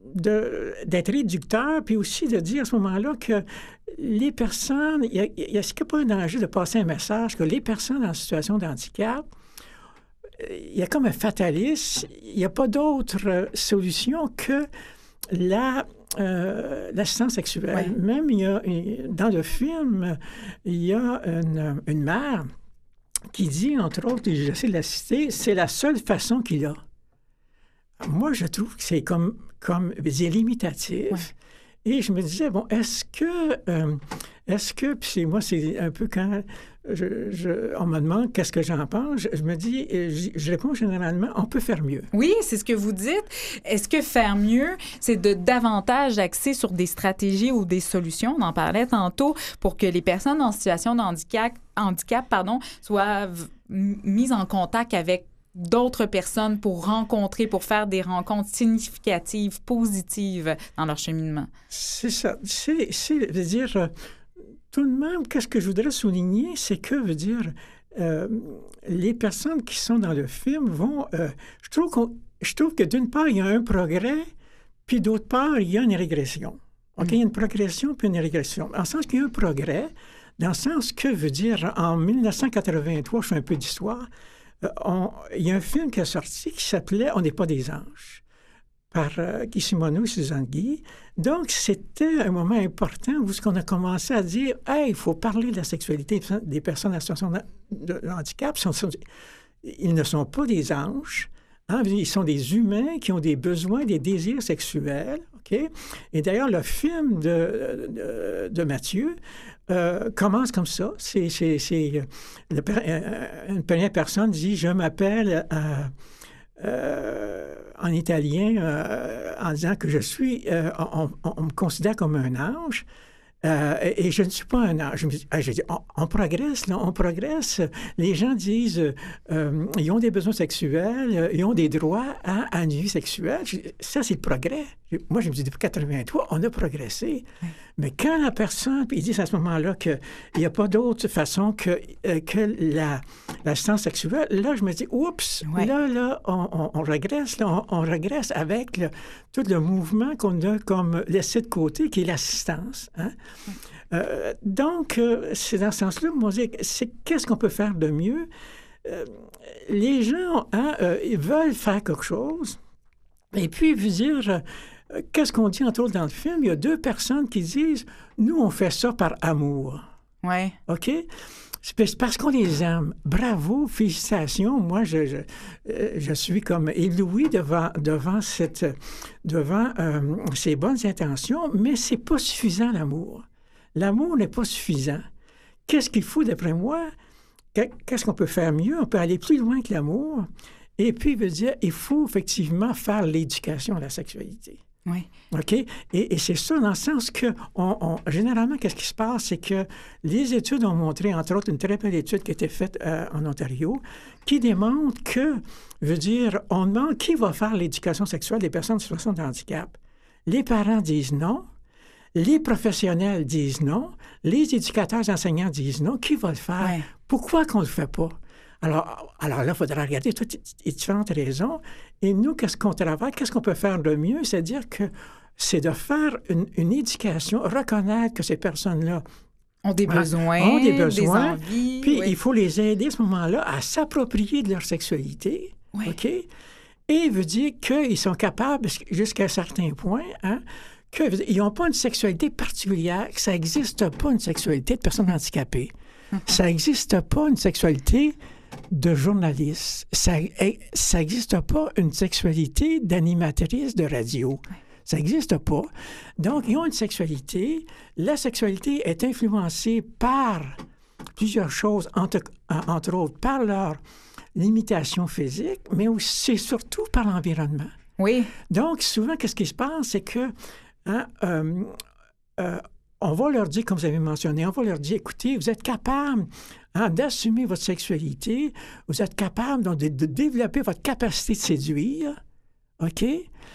de, d'être réducteur, puis aussi de dire à ce moment-là que les personnes, il y a, il y a, est-ce qu'il n'y a pas un danger de passer un message que les personnes en situation de handicap, il y a comme un fatalisme, il n'y a pas d'autre solution que la, euh, l'assistance sexuelle. Ouais. Même, il y a, dans le film, il y a une, une mère qui dit, entre autres, et j'essaie de la citer, c'est la seule façon qu'il a. Moi, je trouve que c'est comme, comme c'est limitatif. Ouais. Et je me disais, bon, est-ce que, euh, est-ce que, puis c'est, moi, c'est un peu quand je, je, on me demande qu'est-ce que j'en pense, je, je me dis, je, je réponds généralement, on peut faire mieux. Oui, c'est ce que vous dites. Est-ce que faire mieux, c'est de davantage axer sur des stratégies ou des solutions, on en parlait tantôt, pour que les personnes en situation de handicap, handicap pardon, soient v- mises en contact avec d'autres personnes pour rencontrer, pour faire des rencontres significatives, positives dans leur cheminement? C'est ça. C'est, c'est veut dire, euh, tout de même, qu'est-ce que je voudrais souligner, c'est que, veut dire, euh, les personnes qui sont dans le film vont... Euh, je, trouve qu'on, je trouve que d'une part, il y a un progrès, puis d'autre part, il y a une régression. OK? Mm. Il y a une progression puis une régression. En sens qu'il y a un progrès, dans le sens que, veut dire, en dix-neuf cent quatre-vingt-trois, je fais un peu d'histoire, On, il y a un film qui est sorti qui s'appelait « On n'est pas des anges » par euh, Guy Simoneau et Suzanne Guy. Donc, c'était un moment important où on a commencé à dire « Hey, il faut parler de la sexualité des personnes en situation de, de handicap. Ils, sont, ils ne sont pas des anges. Hein? Ils sont des humains qui ont des besoins, des désirs sexuels. Okay? » Et d'ailleurs, le film de, de, de Mathieu Euh, commence comme ça. C'est, c'est, c'est le, euh, une première personne dit « Je m'appelle euh, euh, en italien euh, en disant que je suis... Euh, on, on, on me considère comme un ange. Euh, et, et je ne suis pas un ange. » Je me dis, ah, je dis on, on progresse, là, on progresse. Les gens disent euh, ils ont des besoins sexuels, ils ont des droits à, à une vie sexuelle. Je, ça, c'est le progrès. Je, moi, je me dis, depuis quatre-vingt-trois, on a progressé. Oui. Mais quand la personne, puis ils disent à ce moment-là qu'il n'y a pas d'autre façon que, euh, que la, l'assistance sexuelle, là, je me dis, oups, oui. là, là, on, on, on regresse, là, on, on regresse avec le, tout le mouvement qu'on a comme laissé de côté, qui est l'assistance. Hein? Oui. Euh, donc, euh, c'est dans ce sens-là, moi, c'est qu'est-ce qu'on peut faire de mieux? Euh, les gens, hein, euh, ils veulent faire quelque chose, et puis, vous dire... Qu'est-ce qu'on dit, entre autres, dans le film? Il y a deux personnes qui disent « Nous, on fait ça par amour. » Oui. OK? C'est parce qu'on les aime. Bravo, félicitations. Moi, je, je, je suis comme ébloui devant, devant, cette, devant euh, ces bonnes intentions, mais c'est pas suffisant, l'amour. L'amour n'est pas suffisant. Qu'est-ce qu'il faut, d'après moi? Qu'est-ce qu'on peut faire mieux? On peut aller plus loin que l'amour. Et puis, il veut dire, il faut effectivement faire l'éducation à la sexualité. Oui. OK? Et, et c'est ça, dans le sens que, on, on, généralement, qu'est-ce qui se passe? C'est que les études ont montré, entre autres, une très belle étude qui a été faite euh, en Ontario, qui démontre que, veut dire, on demande qui va faire l'éducation sexuelle des personnes en situation de handicap. Les parents disent non, les professionnels disent non, les éducateurs enseignants disent non. Qui va le faire? Oui. Pourquoi qu'on ne le fait pas? Alors, alors là, il faudra regarder toutes les différentes raisons. Et nous, qu'est-ce qu'on travaille? Qu'est-ce qu'on peut faire de mieux? C'est-à-dire que c'est de faire une, une éducation, reconnaître que ces personnes-là ont des besoins, ont des, besoins, des envies. Puis oui. il faut les aider à ce moment-là à s'approprier de leur sexualité. Oui. OK? Et veut dire qu'ils sont capables, jusqu'à un certain point, hein, qu'ils n'ont pas une sexualité particulière, que ça n'existe pas une sexualité de personnes handicapées. Ça n'existe pas une sexualité de journaliste. Ça n'existe pas une sexualité d'animatrice de radio. Ça n'existe pas. Donc, ils ont une sexualité. La sexualité est influencée par plusieurs choses, entre, entre autres par leur limitation physique, mais aussi surtout par l'environnement. Oui. Donc, souvent, qu'est-ce qui se passe? C'est que hein, euh, euh, on va leur dire, comme vous avez mentionné, on va leur dire, écoutez, vous êtes capable hein, d'assumer votre sexualité, vous êtes capable donc, de, de développer votre capacité de séduire, OK?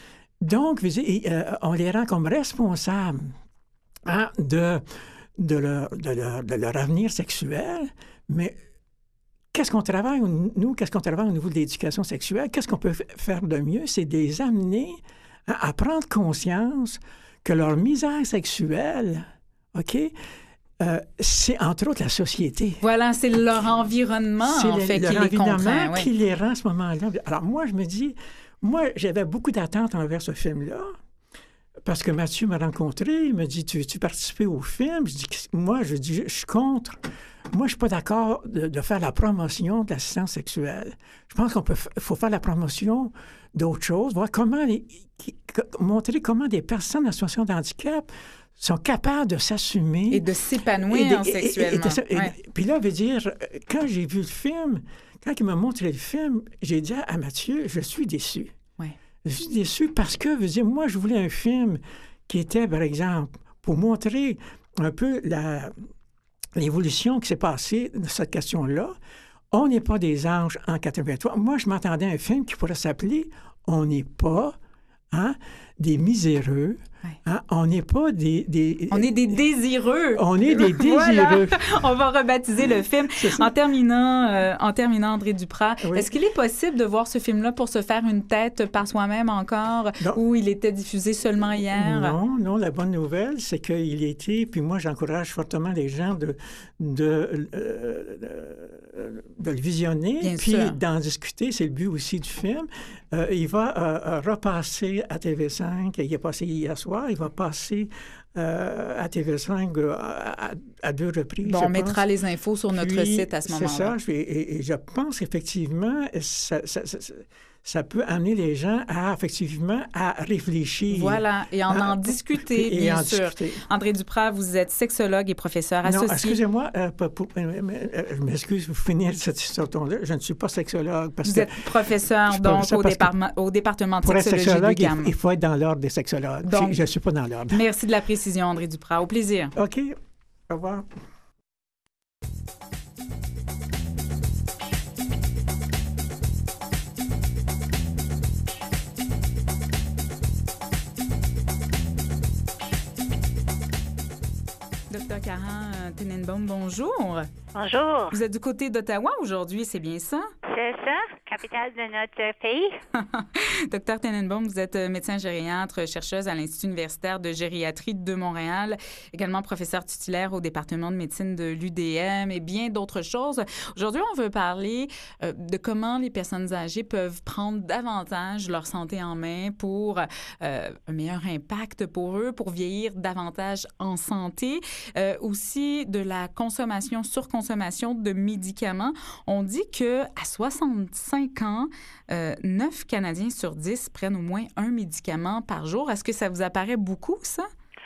Donc, vous, euh, on les rend comme responsables hein, de, de, leur, de, leur, de leur avenir sexuel, mais qu'est-ce qu'on travaille, nous, qu'est-ce qu'on travaille au niveau de l'éducation sexuelle? Qu'est-ce qu'on peut f- faire de mieux? C'est de les amener à, à prendre conscience que leur misère sexuelle, OK, euh, c'est entre autres la société. Voilà, c'est leur environnement, c'est en le, fait, leur qui les contraint. environnement Oui. qui les rend à ce moment-là. Alors moi, je me dis, moi, j'avais beaucoup d'attentes envers ce film-là. Parce que Mathieu m'a rencontré, il m'a dit, tu veux-tu participer au film? Je dis, moi, je dis, je suis contre. Moi, je ne suis pas d'accord de, de faire la promotion de l'assistance sexuelle. Je pense qu'il faut faire la promotion d'autres choses, voir comment les, qui, montrer comment des personnes en situation de handicap sont capables de s'assumer. Et de s'épanouir et de, sexuellement. Et, et, et, ouais. Puis là, veut dire, quand j'ai vu le film, quand il m'a montré le film, j'ai dit à Mathieu, je suis déçu. Ouais. Je suis déçu parce que, veux dire, moi, je voulais un film qui était, par exemple, pour montrer un peu la, l'évolution qui s'est passée dans cette question-là. On n'est pas des anges en quatre-vingt-trois. Moi, je m'attendais à un film qui pourrait s'appeler « On n'est pas hein, des miséreux ouais. ». Hein, on n'est pas des, des... On est des désireux. On est des désireux. Voilà. On va rebaptiser le film. En terminant, euh, en terminant, André Duprat, oui. Est-ce qu'il est possible de voir ce film-là pour se faire une tête par soi-même encore, non. Ou il était diffusé seulement hier? Non, non. La bonne nouvelle, c'est qu'il était, puis moi, j'encourage fortement les gens de, de, euh, de le visionner, Bien puis sûr. d'en discuter. C'est le but aussi du film. Euh, il va euh, repasser à T V cinq. Il est passé hier soir. Il va passer euh, à T V cinq euh, à, à deux reprises. Bon, on mettra les infos sur notre Puis, site à ce moment-là. C'est ça. Je, et, et je pense effectivement ça, ça, ça, ça peut amener les gens à effectivement à réfléchir. Voilà, et en à, en discuter, et bien en sûr. Discuter. André Duprat, vous êtes sexologue et professeur associé. Non, excusez-moi, euh, pour, pour, euh, je m'excuse pour finir cette histoire-là. Je ne suis pas sexologue. Parce vous que êtes professeur, donc, au, département, au département de pour sexologie être sexologue, du C A M. Il, il faut être dans l'ordre des sexologues. Donc, je ne suis pas dans l'ordre. Merci de la précision, André Duprat. Au plaisir. OK. Au revoir. Docteur Karen Tenenbaum, bonjour. Bonjour. Vous êtes du côté d'Ottawa aujourd'hui, c'est bien ça? C'est ça, capitale de notre pays. Docteur Tenenbaum, vous êtes médecin gériatre, chercheuse à l'Institut universitaire de gériatrie de Montréal, également professeur titulaire au département de médecine de l'U D M et bien d'autres choses. Aujourd'hui, on veut parler euh, de comment les personnes âgées peuvent prendre davantage leur santé en main pour euh, un meilleur impact pour eux, pour vieillir davantage en santé. Euh, aussi de la consommation, surconsommation de médicaments. On dit qu'à soixante-cinq ans, euh, neuf Canadiens sur dix prennent au moins un médicament par jour. Est-ce que ça vous apparaît beaucoup, ça?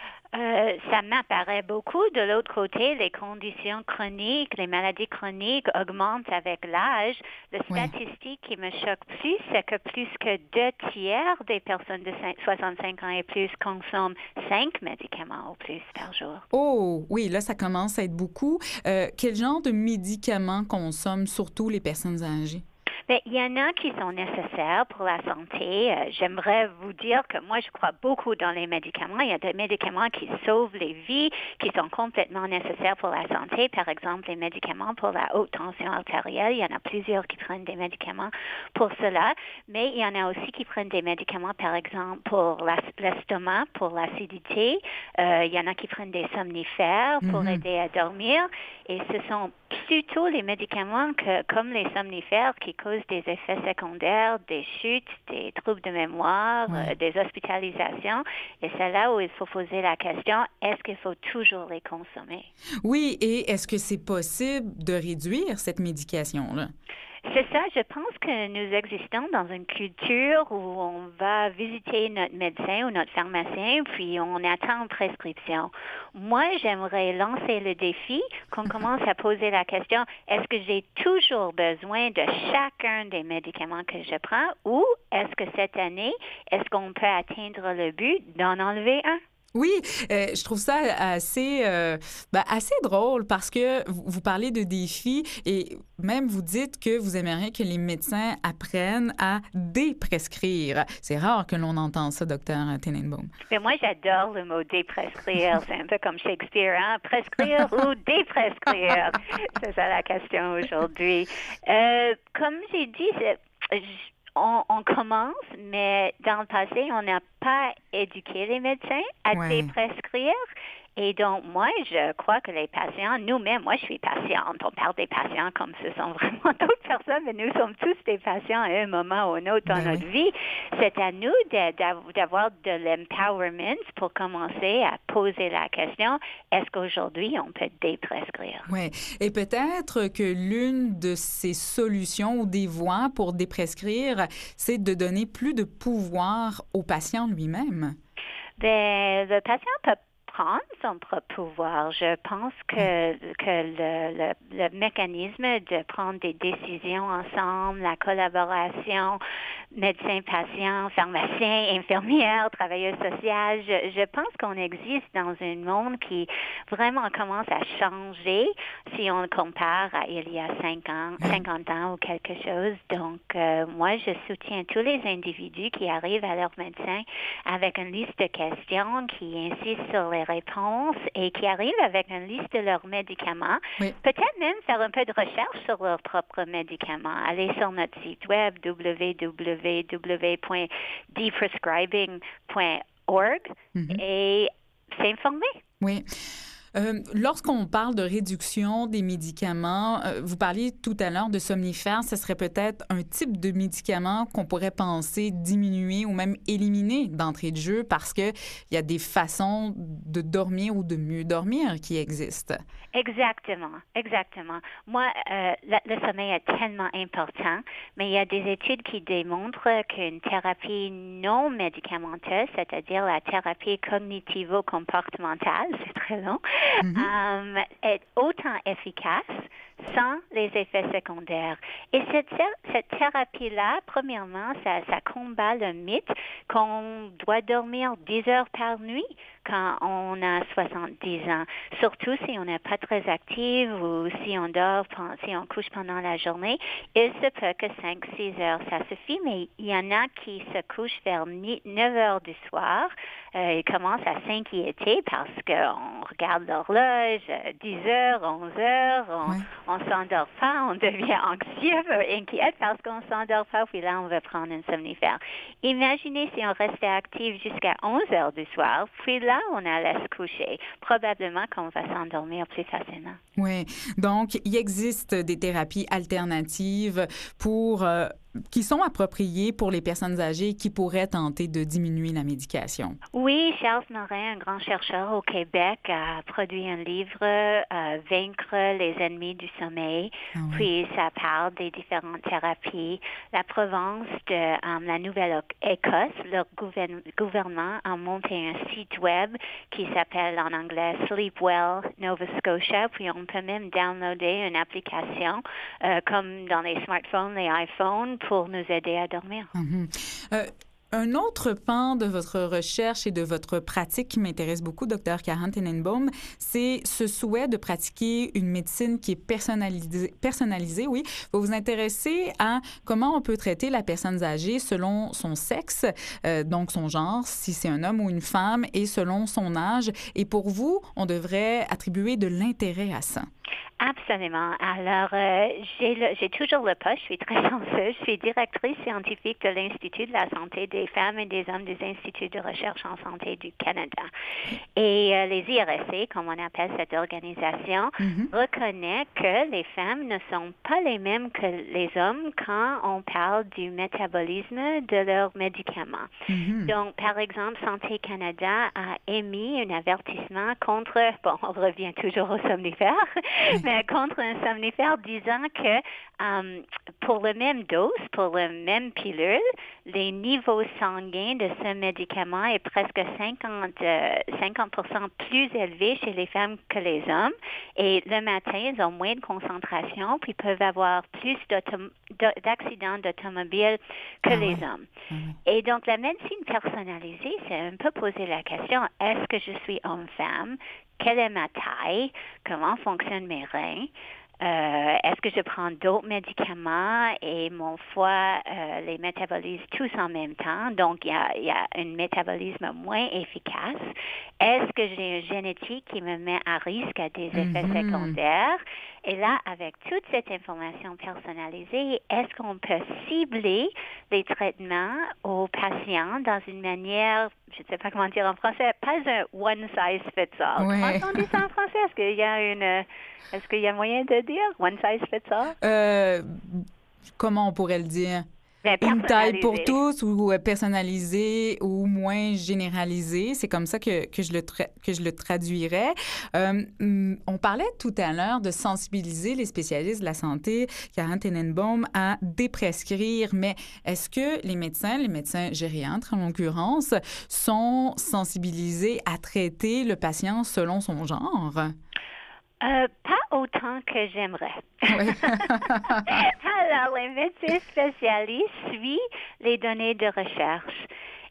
Euh, ça m'apparaît beaucoup. De l'autre côté, les conditions chroniques, les maladies chroniques augmentent avec l'âge. La statistique oui. qui me choque plus, c'est que plus que deux tiers des personnes de soixante-cinq ans et plus consomment cinq médicaments ou plus par jour. Oh, oui, là, ça commence à être beaucoup. Euh, quel genre de médicaments consomment surtout les personnes âgées? Bien, il y en a qui sont nécessaires pour la santé. Euh, j'aimerais vous dire que moi, je crois beaucoup dans les médicaments. Il y a des médicaments qui sauvent les vies, qui sont complètement nécessaires pour la santé. Par exemple, les médicaments pour la haute tension artérielle. Il y en a plusieurs qui prennent des médicaments pour cela. Mais il y en a aussi qui prennent des médicaments, par exemple, pour la, l'estomac, pour l'acidité. Euh, il y en a qui prennent des somnifères pour mm-hmm. aider à dormir. Et ce sont plutôt les médicaments que, comme les somnifères qui causent des effets secondaires, des chutes, des troubles de mémoire, oui. euh, des hospitalisations. Et c'est là où il faut poser la question, est-ce qu'il faut toujours les consommer? Oui, et est-ce que c'est possible de réduire cette médication-là? C'est ça, je pense que nous existons dans une culture où on va visiter notre médecin ou notre pharmacien, puis on attend une prescription. Moi, j'aimerais lancer le défi qu'on commence à poser la question, est-ce que j'ai toujours besoin de chacun des médicaments que je prends ou est-ce que cette année, est-ce qu'on peut atteindre le but d'en enlever un? Oui, euh, je trouve ça assez, euh, ben, assez drôle parce que vous, vous parlez de défis et même vous dites que vous aimeriez que les médecins apprennent à déprescrire. C'est rare que l'on entend ça, docteur Tenenbaum. Mais moi, j'adore le mot déprescrire. C'est un peu comme Shakespeare, hein? Prescrire ou déprescrire? C'est ça la question aujourd'hui. Euh, comme j'ai dit, c'est... on, on commence, mais dans le passé, on n'a pas éduqué les médecins à Ouais. déprescrire. Et donc, moi, je crois que les patients, nous-mêmes, moi, je suis patiente. On parle des patients comme ce sont vraiment d'autres personnes, mais nous sommes tous des patients à un moment ou un autre dans Ben notre oui. vie. C'est à nous de- d'av- d'avoir de l'empowerment pour commencer à poser la question, est-ce qu'aujourd'hui, on peut déprescrire? Oui. Et peut-être que l'une de ces solutions ou des voies pour déprescrire, c'est de donner plus de pouvoir au patient lui-même. Ben, le patient peut prendre son propre pouvoir. Je pense que, que le, le, le mécanisme de prendre des décisions ensemble, la collaboration, médecin-patient, pharmacien, infirmière, travailleuse sociale, je, je pense qu'on existe dans un monde qui vraiment commence à changer si on le compare à il y a cinq ans, cinquante ans ou quelque chose. Donc, euh, moi, je soutiens tous les individus qui arrivent à leur médecin avec une liste de questions, qui insistent sur les réponses et qui arrivent avec une liste de leurs médicaments. Oui. Peut-être même faire un peu de recherche sur leurs propres médicaments. Aller sur notre site web w w w point deprescribing point org Mhm. et s'informer. Oui. Euh, lorsqu'on parle de réduction des médicaments, euh, vous parliez tout à l'heure de somnifères, ce serait peut-être un type de médicament qu'on pourrait penser diminuer ou même éliminer d'entrée de jeu parce qu'il y a des façons de dormir ou de mieux dormir qui existent. Exactement, exactement. Moi, euh, la- le sommeil est tellement important, mais il y a des études qui démontrent qu'une thérapie non médicamenteuse, c'est-à-dire la thérapie cognitivo-comportementale, c'est très long, Mhm. euh, est autant efficace sans les effets secondaires. Et cette, thé- cette thérapie-là, premièrement, ça, ça combat le mythe qu'on doit dormir dix heures par nuit quand on a soixante-dix ans, surtout si on n'est pas très active ou si on dort, pen- si on couche pendant la journée. Il se peut que cinq six heures, ça suffit, mais il y en a qui se couchent vers ni- neuf heures du soir. Euh, ils commencent à s'inquiéter parce qu'on regarde l'horloge, euh, dix heures, onze heures, on, Ouais. on s'endort pas, on devient anxieux, inquiète parce qu'on s'endort pas, puis là, on va prendre un somnifère. Imaginez si on restait actif jusqu'à onze heures du soir, puis là, on allait se coucher. Probablement qu'on va s'endormir plus facilement. Oui. Donc, il existe des thérapies alternatives pour, euh, qui sont appropriées pour les personnes âgées qui pourraient tenter de diminuer la médication. Oui, Charles Morin, un grand chercheur au Québec, a produit un livre, euh, Vaincre les ennemis du sommeil. Ah oui. Puis ça parle des différentes thérapies. La Provence de euh, la Nouvelle-Écosse, leur gouvern- gouvernement a monté un site web qui s'appelle en anglais Sleep Well Nova Scotia. Puis on peut même downloader une application euh, comme dans les smartphones, les iPhones, pour nous aider à dormir. Mhm. Euh, un autre pan de votre recherche et de votre pratique qui m'intéresse beaucoup, docteur Karen Tenenbaum, c'est ce souhait de pratiquer une médecine qui est personnalisée. personnalisée, oui. Vous vous intéressez à comment on peut traiter la personne âgée selon son sexe, euh, donc son genre, si c'est un homme ou une femme, et selon son âge. Et pour vous, on devrait attribuer de l'intérêt à ça. Absolument. Alors, euh, j'ai, le, j'ai toujours le poste, je suis très chanceuse. Je suis directrice scientifique de l'Institut de la santé des femmes et des hommes des Instituts de recherche en santé du Canada. Et euh, les I R S C, comme on appelle cette organisation, Mhm. reconnaît que les femmes ne sont pas les mêmes que les hommes quand on parle du métabolisme de leurs médicaments. Mhm. Donc, par exemple, Santé Canada a émis un avertissement contre, bon, on revient toujours au somnifère, mais contre un somnifère disant que euh, pour la même dose, pour la même pilule, les niveaux sanguins de ce médicament est presque cinquante, euh, cinquante pour cent plus élevés chez les femmes que les hommes. Et le matin, ils ont moins de concentration, puis peuvent avoir plus d'autom- d'a- d'accidents d'automobile que Ah les ouais. hommes. Ah ouais. Et donc, la médecine personnalisée, c'est un peu poser la question, est-ce que je suis homme-femme? Quelle est ma taille? Comment fonctionnent mes reins? Euh, est-ce que je prends d'autres médicaments et mon foie euh, les métabolise tous en même temps? Donc, il y a, il y a un métabolisme moins efficace. Est-ce que j'ai une génétique qui me met à risque à des effets Mhm. secondaires? Et là, avec toute cette information personnalisée, est-ce qu'on peut cibler les traitements aux patients dans une manière, je ne sais pas comment dire en français, pas un one size fits all. Ouais. Comment on dit ça en français? Est-ce qu'il y a une, est-ce qu'il y a moyen de dire one size fits all? Euh, comment on pourrait le dire? Ben, Une taille pour personnalisé. tous ou euh, personnalisée ou moins généralisée. C'est comme ça que, que, je, le tra- que je le traduirais. Euh, hum, on parlait tout à l'heure de sensibiliser les spécialistes de la santé, Karen Tenenbaum, à déprescrire. Mais est-ce que les médecins, les médecins gériatres en l'occurrence, sont sensibilisés à traiter le patient selon son genre? Euh, pas autant que j'aimerais. Oui. Alors, les médecins spécialistes suivent les données de recherche.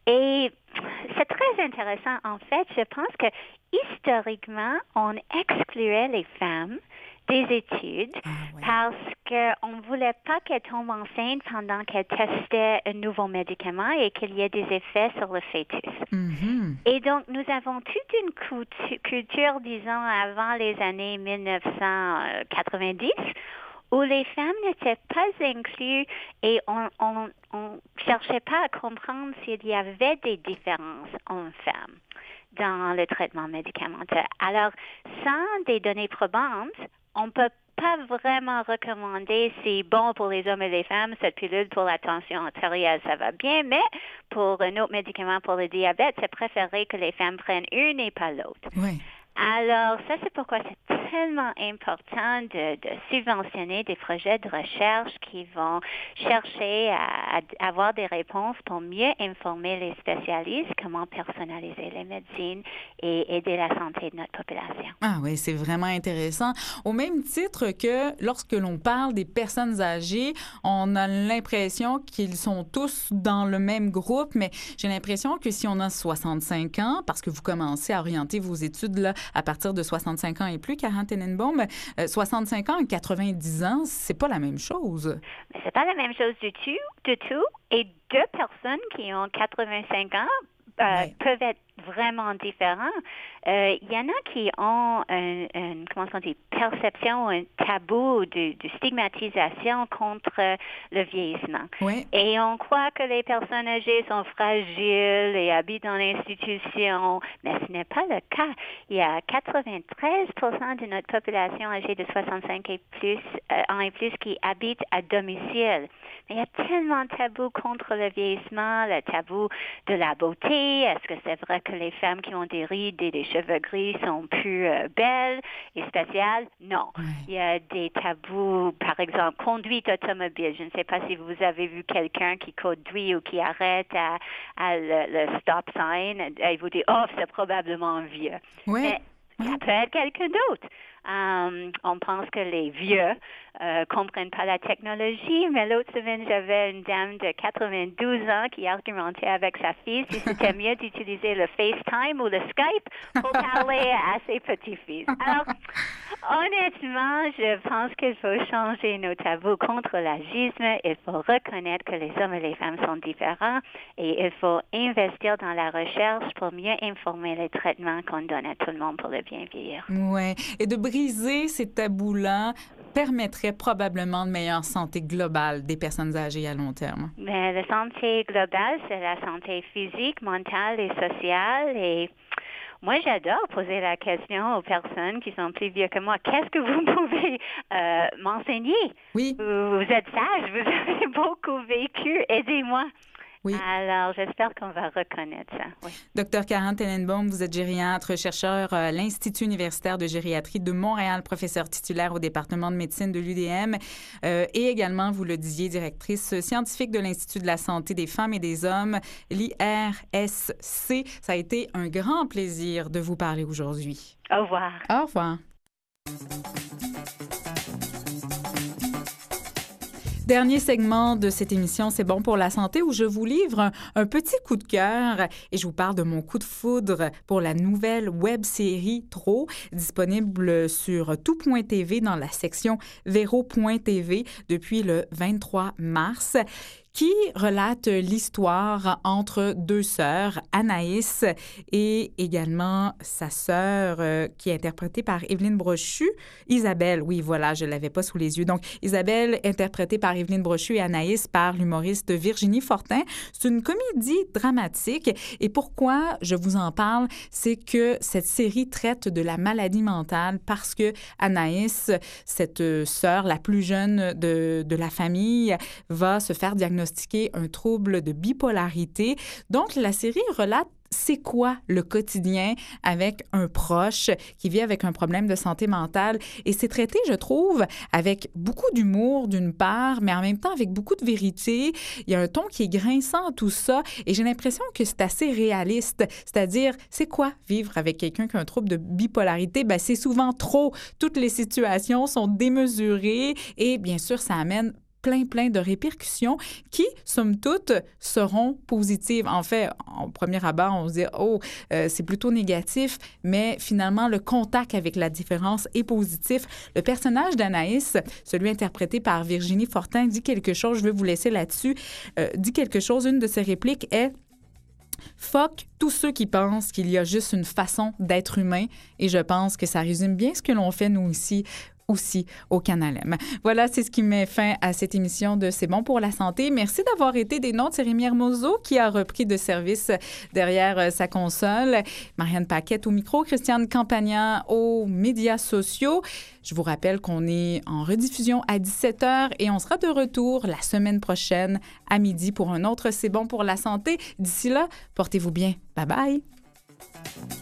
Et c'est très intéressant. En fait, je pense que historiquement, on excluait les femmes des études Ah, ouais. parce qu'on ne voulait pas qu'elles tombent enceintes pendant qu'elles testaient un nouveau médicament et qu'il y ait des effets sur le fœtus. Mhm. Et donc, nous avons toute une cultu- culture, disons, avant les années dix-neuf cent quatre-vingt-dix, où les femmes n'étaient pas incluses et on on, on cherchait pas à comprendre s'il y avait des différences hommes-femmes dans le traitement médicamenteux. Alors, sans des données probantes, on peut pas vraiment recommander si bon pour les hommes et les femmes, cette pilule pour la tension artérielle, ça va bien, mais pour un autre médicament pour le diabète, c'est préféré que les femmes prennent une et pas l'autre. Oui. Alors, ça, c'est pourquoi c'est tellement important de, de subventionner des projets de recherche qui vont chercher à, à avoir des réponses pour mieux informer les spécialistes comment personnaliser les médecines et aider la santé de notre population. Ah oui, c'est vraiment intéressant. Au même titre que lorsque l'on parle des personnes âgées, on a l'impression qu'ils sont tous dans le même groupe, mais j'ai l'impression que si on a soixante-cinq ans, parce que vous commencez à orienter vos études là, à partir de soixante-cinq ans et plus, Karen Tenenbaum, euh, soixante-cinq ans et quatre-vingt-dix ans, c'est pas la même chose. Mais c'est pas la même chose du tout, du tout. Et deux personnes qui ont quatre-vingt-cinq ans euh, Ouais. peuvent être vraiment différents. Euh, Il y en a qui ont un, un, comment on dit, perception, un tabou de, de stigmatisation contre le vieillissement. Oui. Et on croit que les personnes âgées sont fragiles et habitent dans l'institution, mais ce n'est pas le cas. Il y a quatre-vingt-treize pour cent de notre population âgée de soixante-cinq et plus, euh, ans et plus qui habite à domicile. Mais il y a tellement de tabous contre le vieillissement, le tabou de la beauté. Est-ce que c'est vrai que les femmes qui ont des rides et des cheveux gris sont plus euh, belles et spéciales? Non. Ouais. Il y a des tabous, par exemple, conduite automobile. Je ne sais pas si vous avez vu quelqu'un qui conduit ou qui arrête à, à le, le stop sign et vous dit, oh, c'est probablement un vieux. Oui. Mais ça peut être quelqu'un d'autre. Um, on pense que les vieux euh, comprennent pas la technologie, mais l'autre semaine, j'avais une dame de quatre-vingt-douze ans qui argumentait avec sa fille si c'était mieux d'utiliser le FaceTime ou le Skype pour parler à ses petits-fils. Alors, honnêtement, je pense qu'il faut changer nos tabous contre l'agisme. Il faut reconnaître que les hommes et les femmes sont différents et il faut investir dans la recherche pour mieux informer les traitements qu'on donne à tout le monde pour le bien vieillir. Oui. Et de briser ces tabous-là permettrait probablement une meilleure santé globale des personnes âgées à long terme. Mais la santé globale, c'est la santé physique, mentale et sociale. Et moi, j'adore poser la question aux personnes qui sont plus vieux que moi. Qu'est-ce que vous pouvez euh, m'enseigner? Oui. Vous, vous êtes sage, vous avez beaucoup vécu. Aidez-moi. Oui. Alors, j'espère qu'on va reconnaître ça. Oui. Docteur Karen Tenenbaum, vous êtes gériatre, chercheur à l'Institut universitaire de gériatrie de Montréal, professeur titulaire au département de médecine de l'U D M euh, et également, vous le disiez, directrice scientifique de l'Institut de la santé des femmes et des hommes, l'I R S C. Ça a été un grand plaisir de vous parler aujourd'hui. Au revoir. Au revoir. Dernier segment de cette émission, C'est bon pour la santé, où je vous livre un, un petit coup de cœur et je vous parle de mon coup de foudre pour la nouvelle web-série Trop, disponible sur tout point t v dans la section véro point t v depuis le vingt-trois mars. qui relate l'histoire entre deux sœurs, Anaïs et également sa sœur euh, qui est interprétée par Évelyne Brochu. Isabelle, oui, voilà, je ne l'avais pas sous les yeux. Donc, Isabelle, interprétée par Évelyne Brochu et Anaïs par l'humoriste Virginie Fortin. C'est une comédie dramatique. Et pourquoi je vous en parle, c'est que cette série traite de la maladie mentale parce que Anaïs, cette sœur la plus jeune de, de la famille, va se faire diagnostiquer un trouble de bipolarité. Donc, la série relate c'est quoi le quotidien avec un proche qui vit avec un problème de santé mentale. Et c'est traité, je trouve, avec beaucoup d'humour d'une part, mais en même temps avec beaucoup de vérité. Il y a un ton qui est grinçant à tout ça et j'ai l'impression que c'est assez réaliste. C'est-à-dire, c'est quoi vivre avec quelqu'un qui a un trouble de bipolarité? Ben, c'est souvent trop. Toutes les situations sont démesurées et bien sûr, ça amène plein, plein de répercussions qui, somme toute, seront positives. En fait, en premier abord, on se dit « Oh, euh, c'est plutôt négatif », mais finalement, le contact avec la différence est positif. Le personnage d'Anaïs, celui interprété par Virginie Fortin, dit quelque chose, je vais vous laisser là-dessus, euh, dit quelque chose, une de ses répliques est « Fuck tous ceux qui pensent qu'il y a juste une façon d'être humain », et je pense que ça résume bien ce que l'on fait, nous, ici, aussi au Canal M. Voilà, c'est ce qui met fin à cette émission de C'est bon pour la santé. Merci d'avoir été des nôtres. C'est Rémi Hermoso qui a repris de service derrière euh, sa console. Marianne Paquette au micro, Christiane Campagna aux médias sociaux. Je vous rappelle qu'on est en rediffusion à dix-sept heures et on sera de retour la semaine prochaine à midi pour un autre C'est bon pour la santé. D'ici là, portez-vous bien. Bye bye!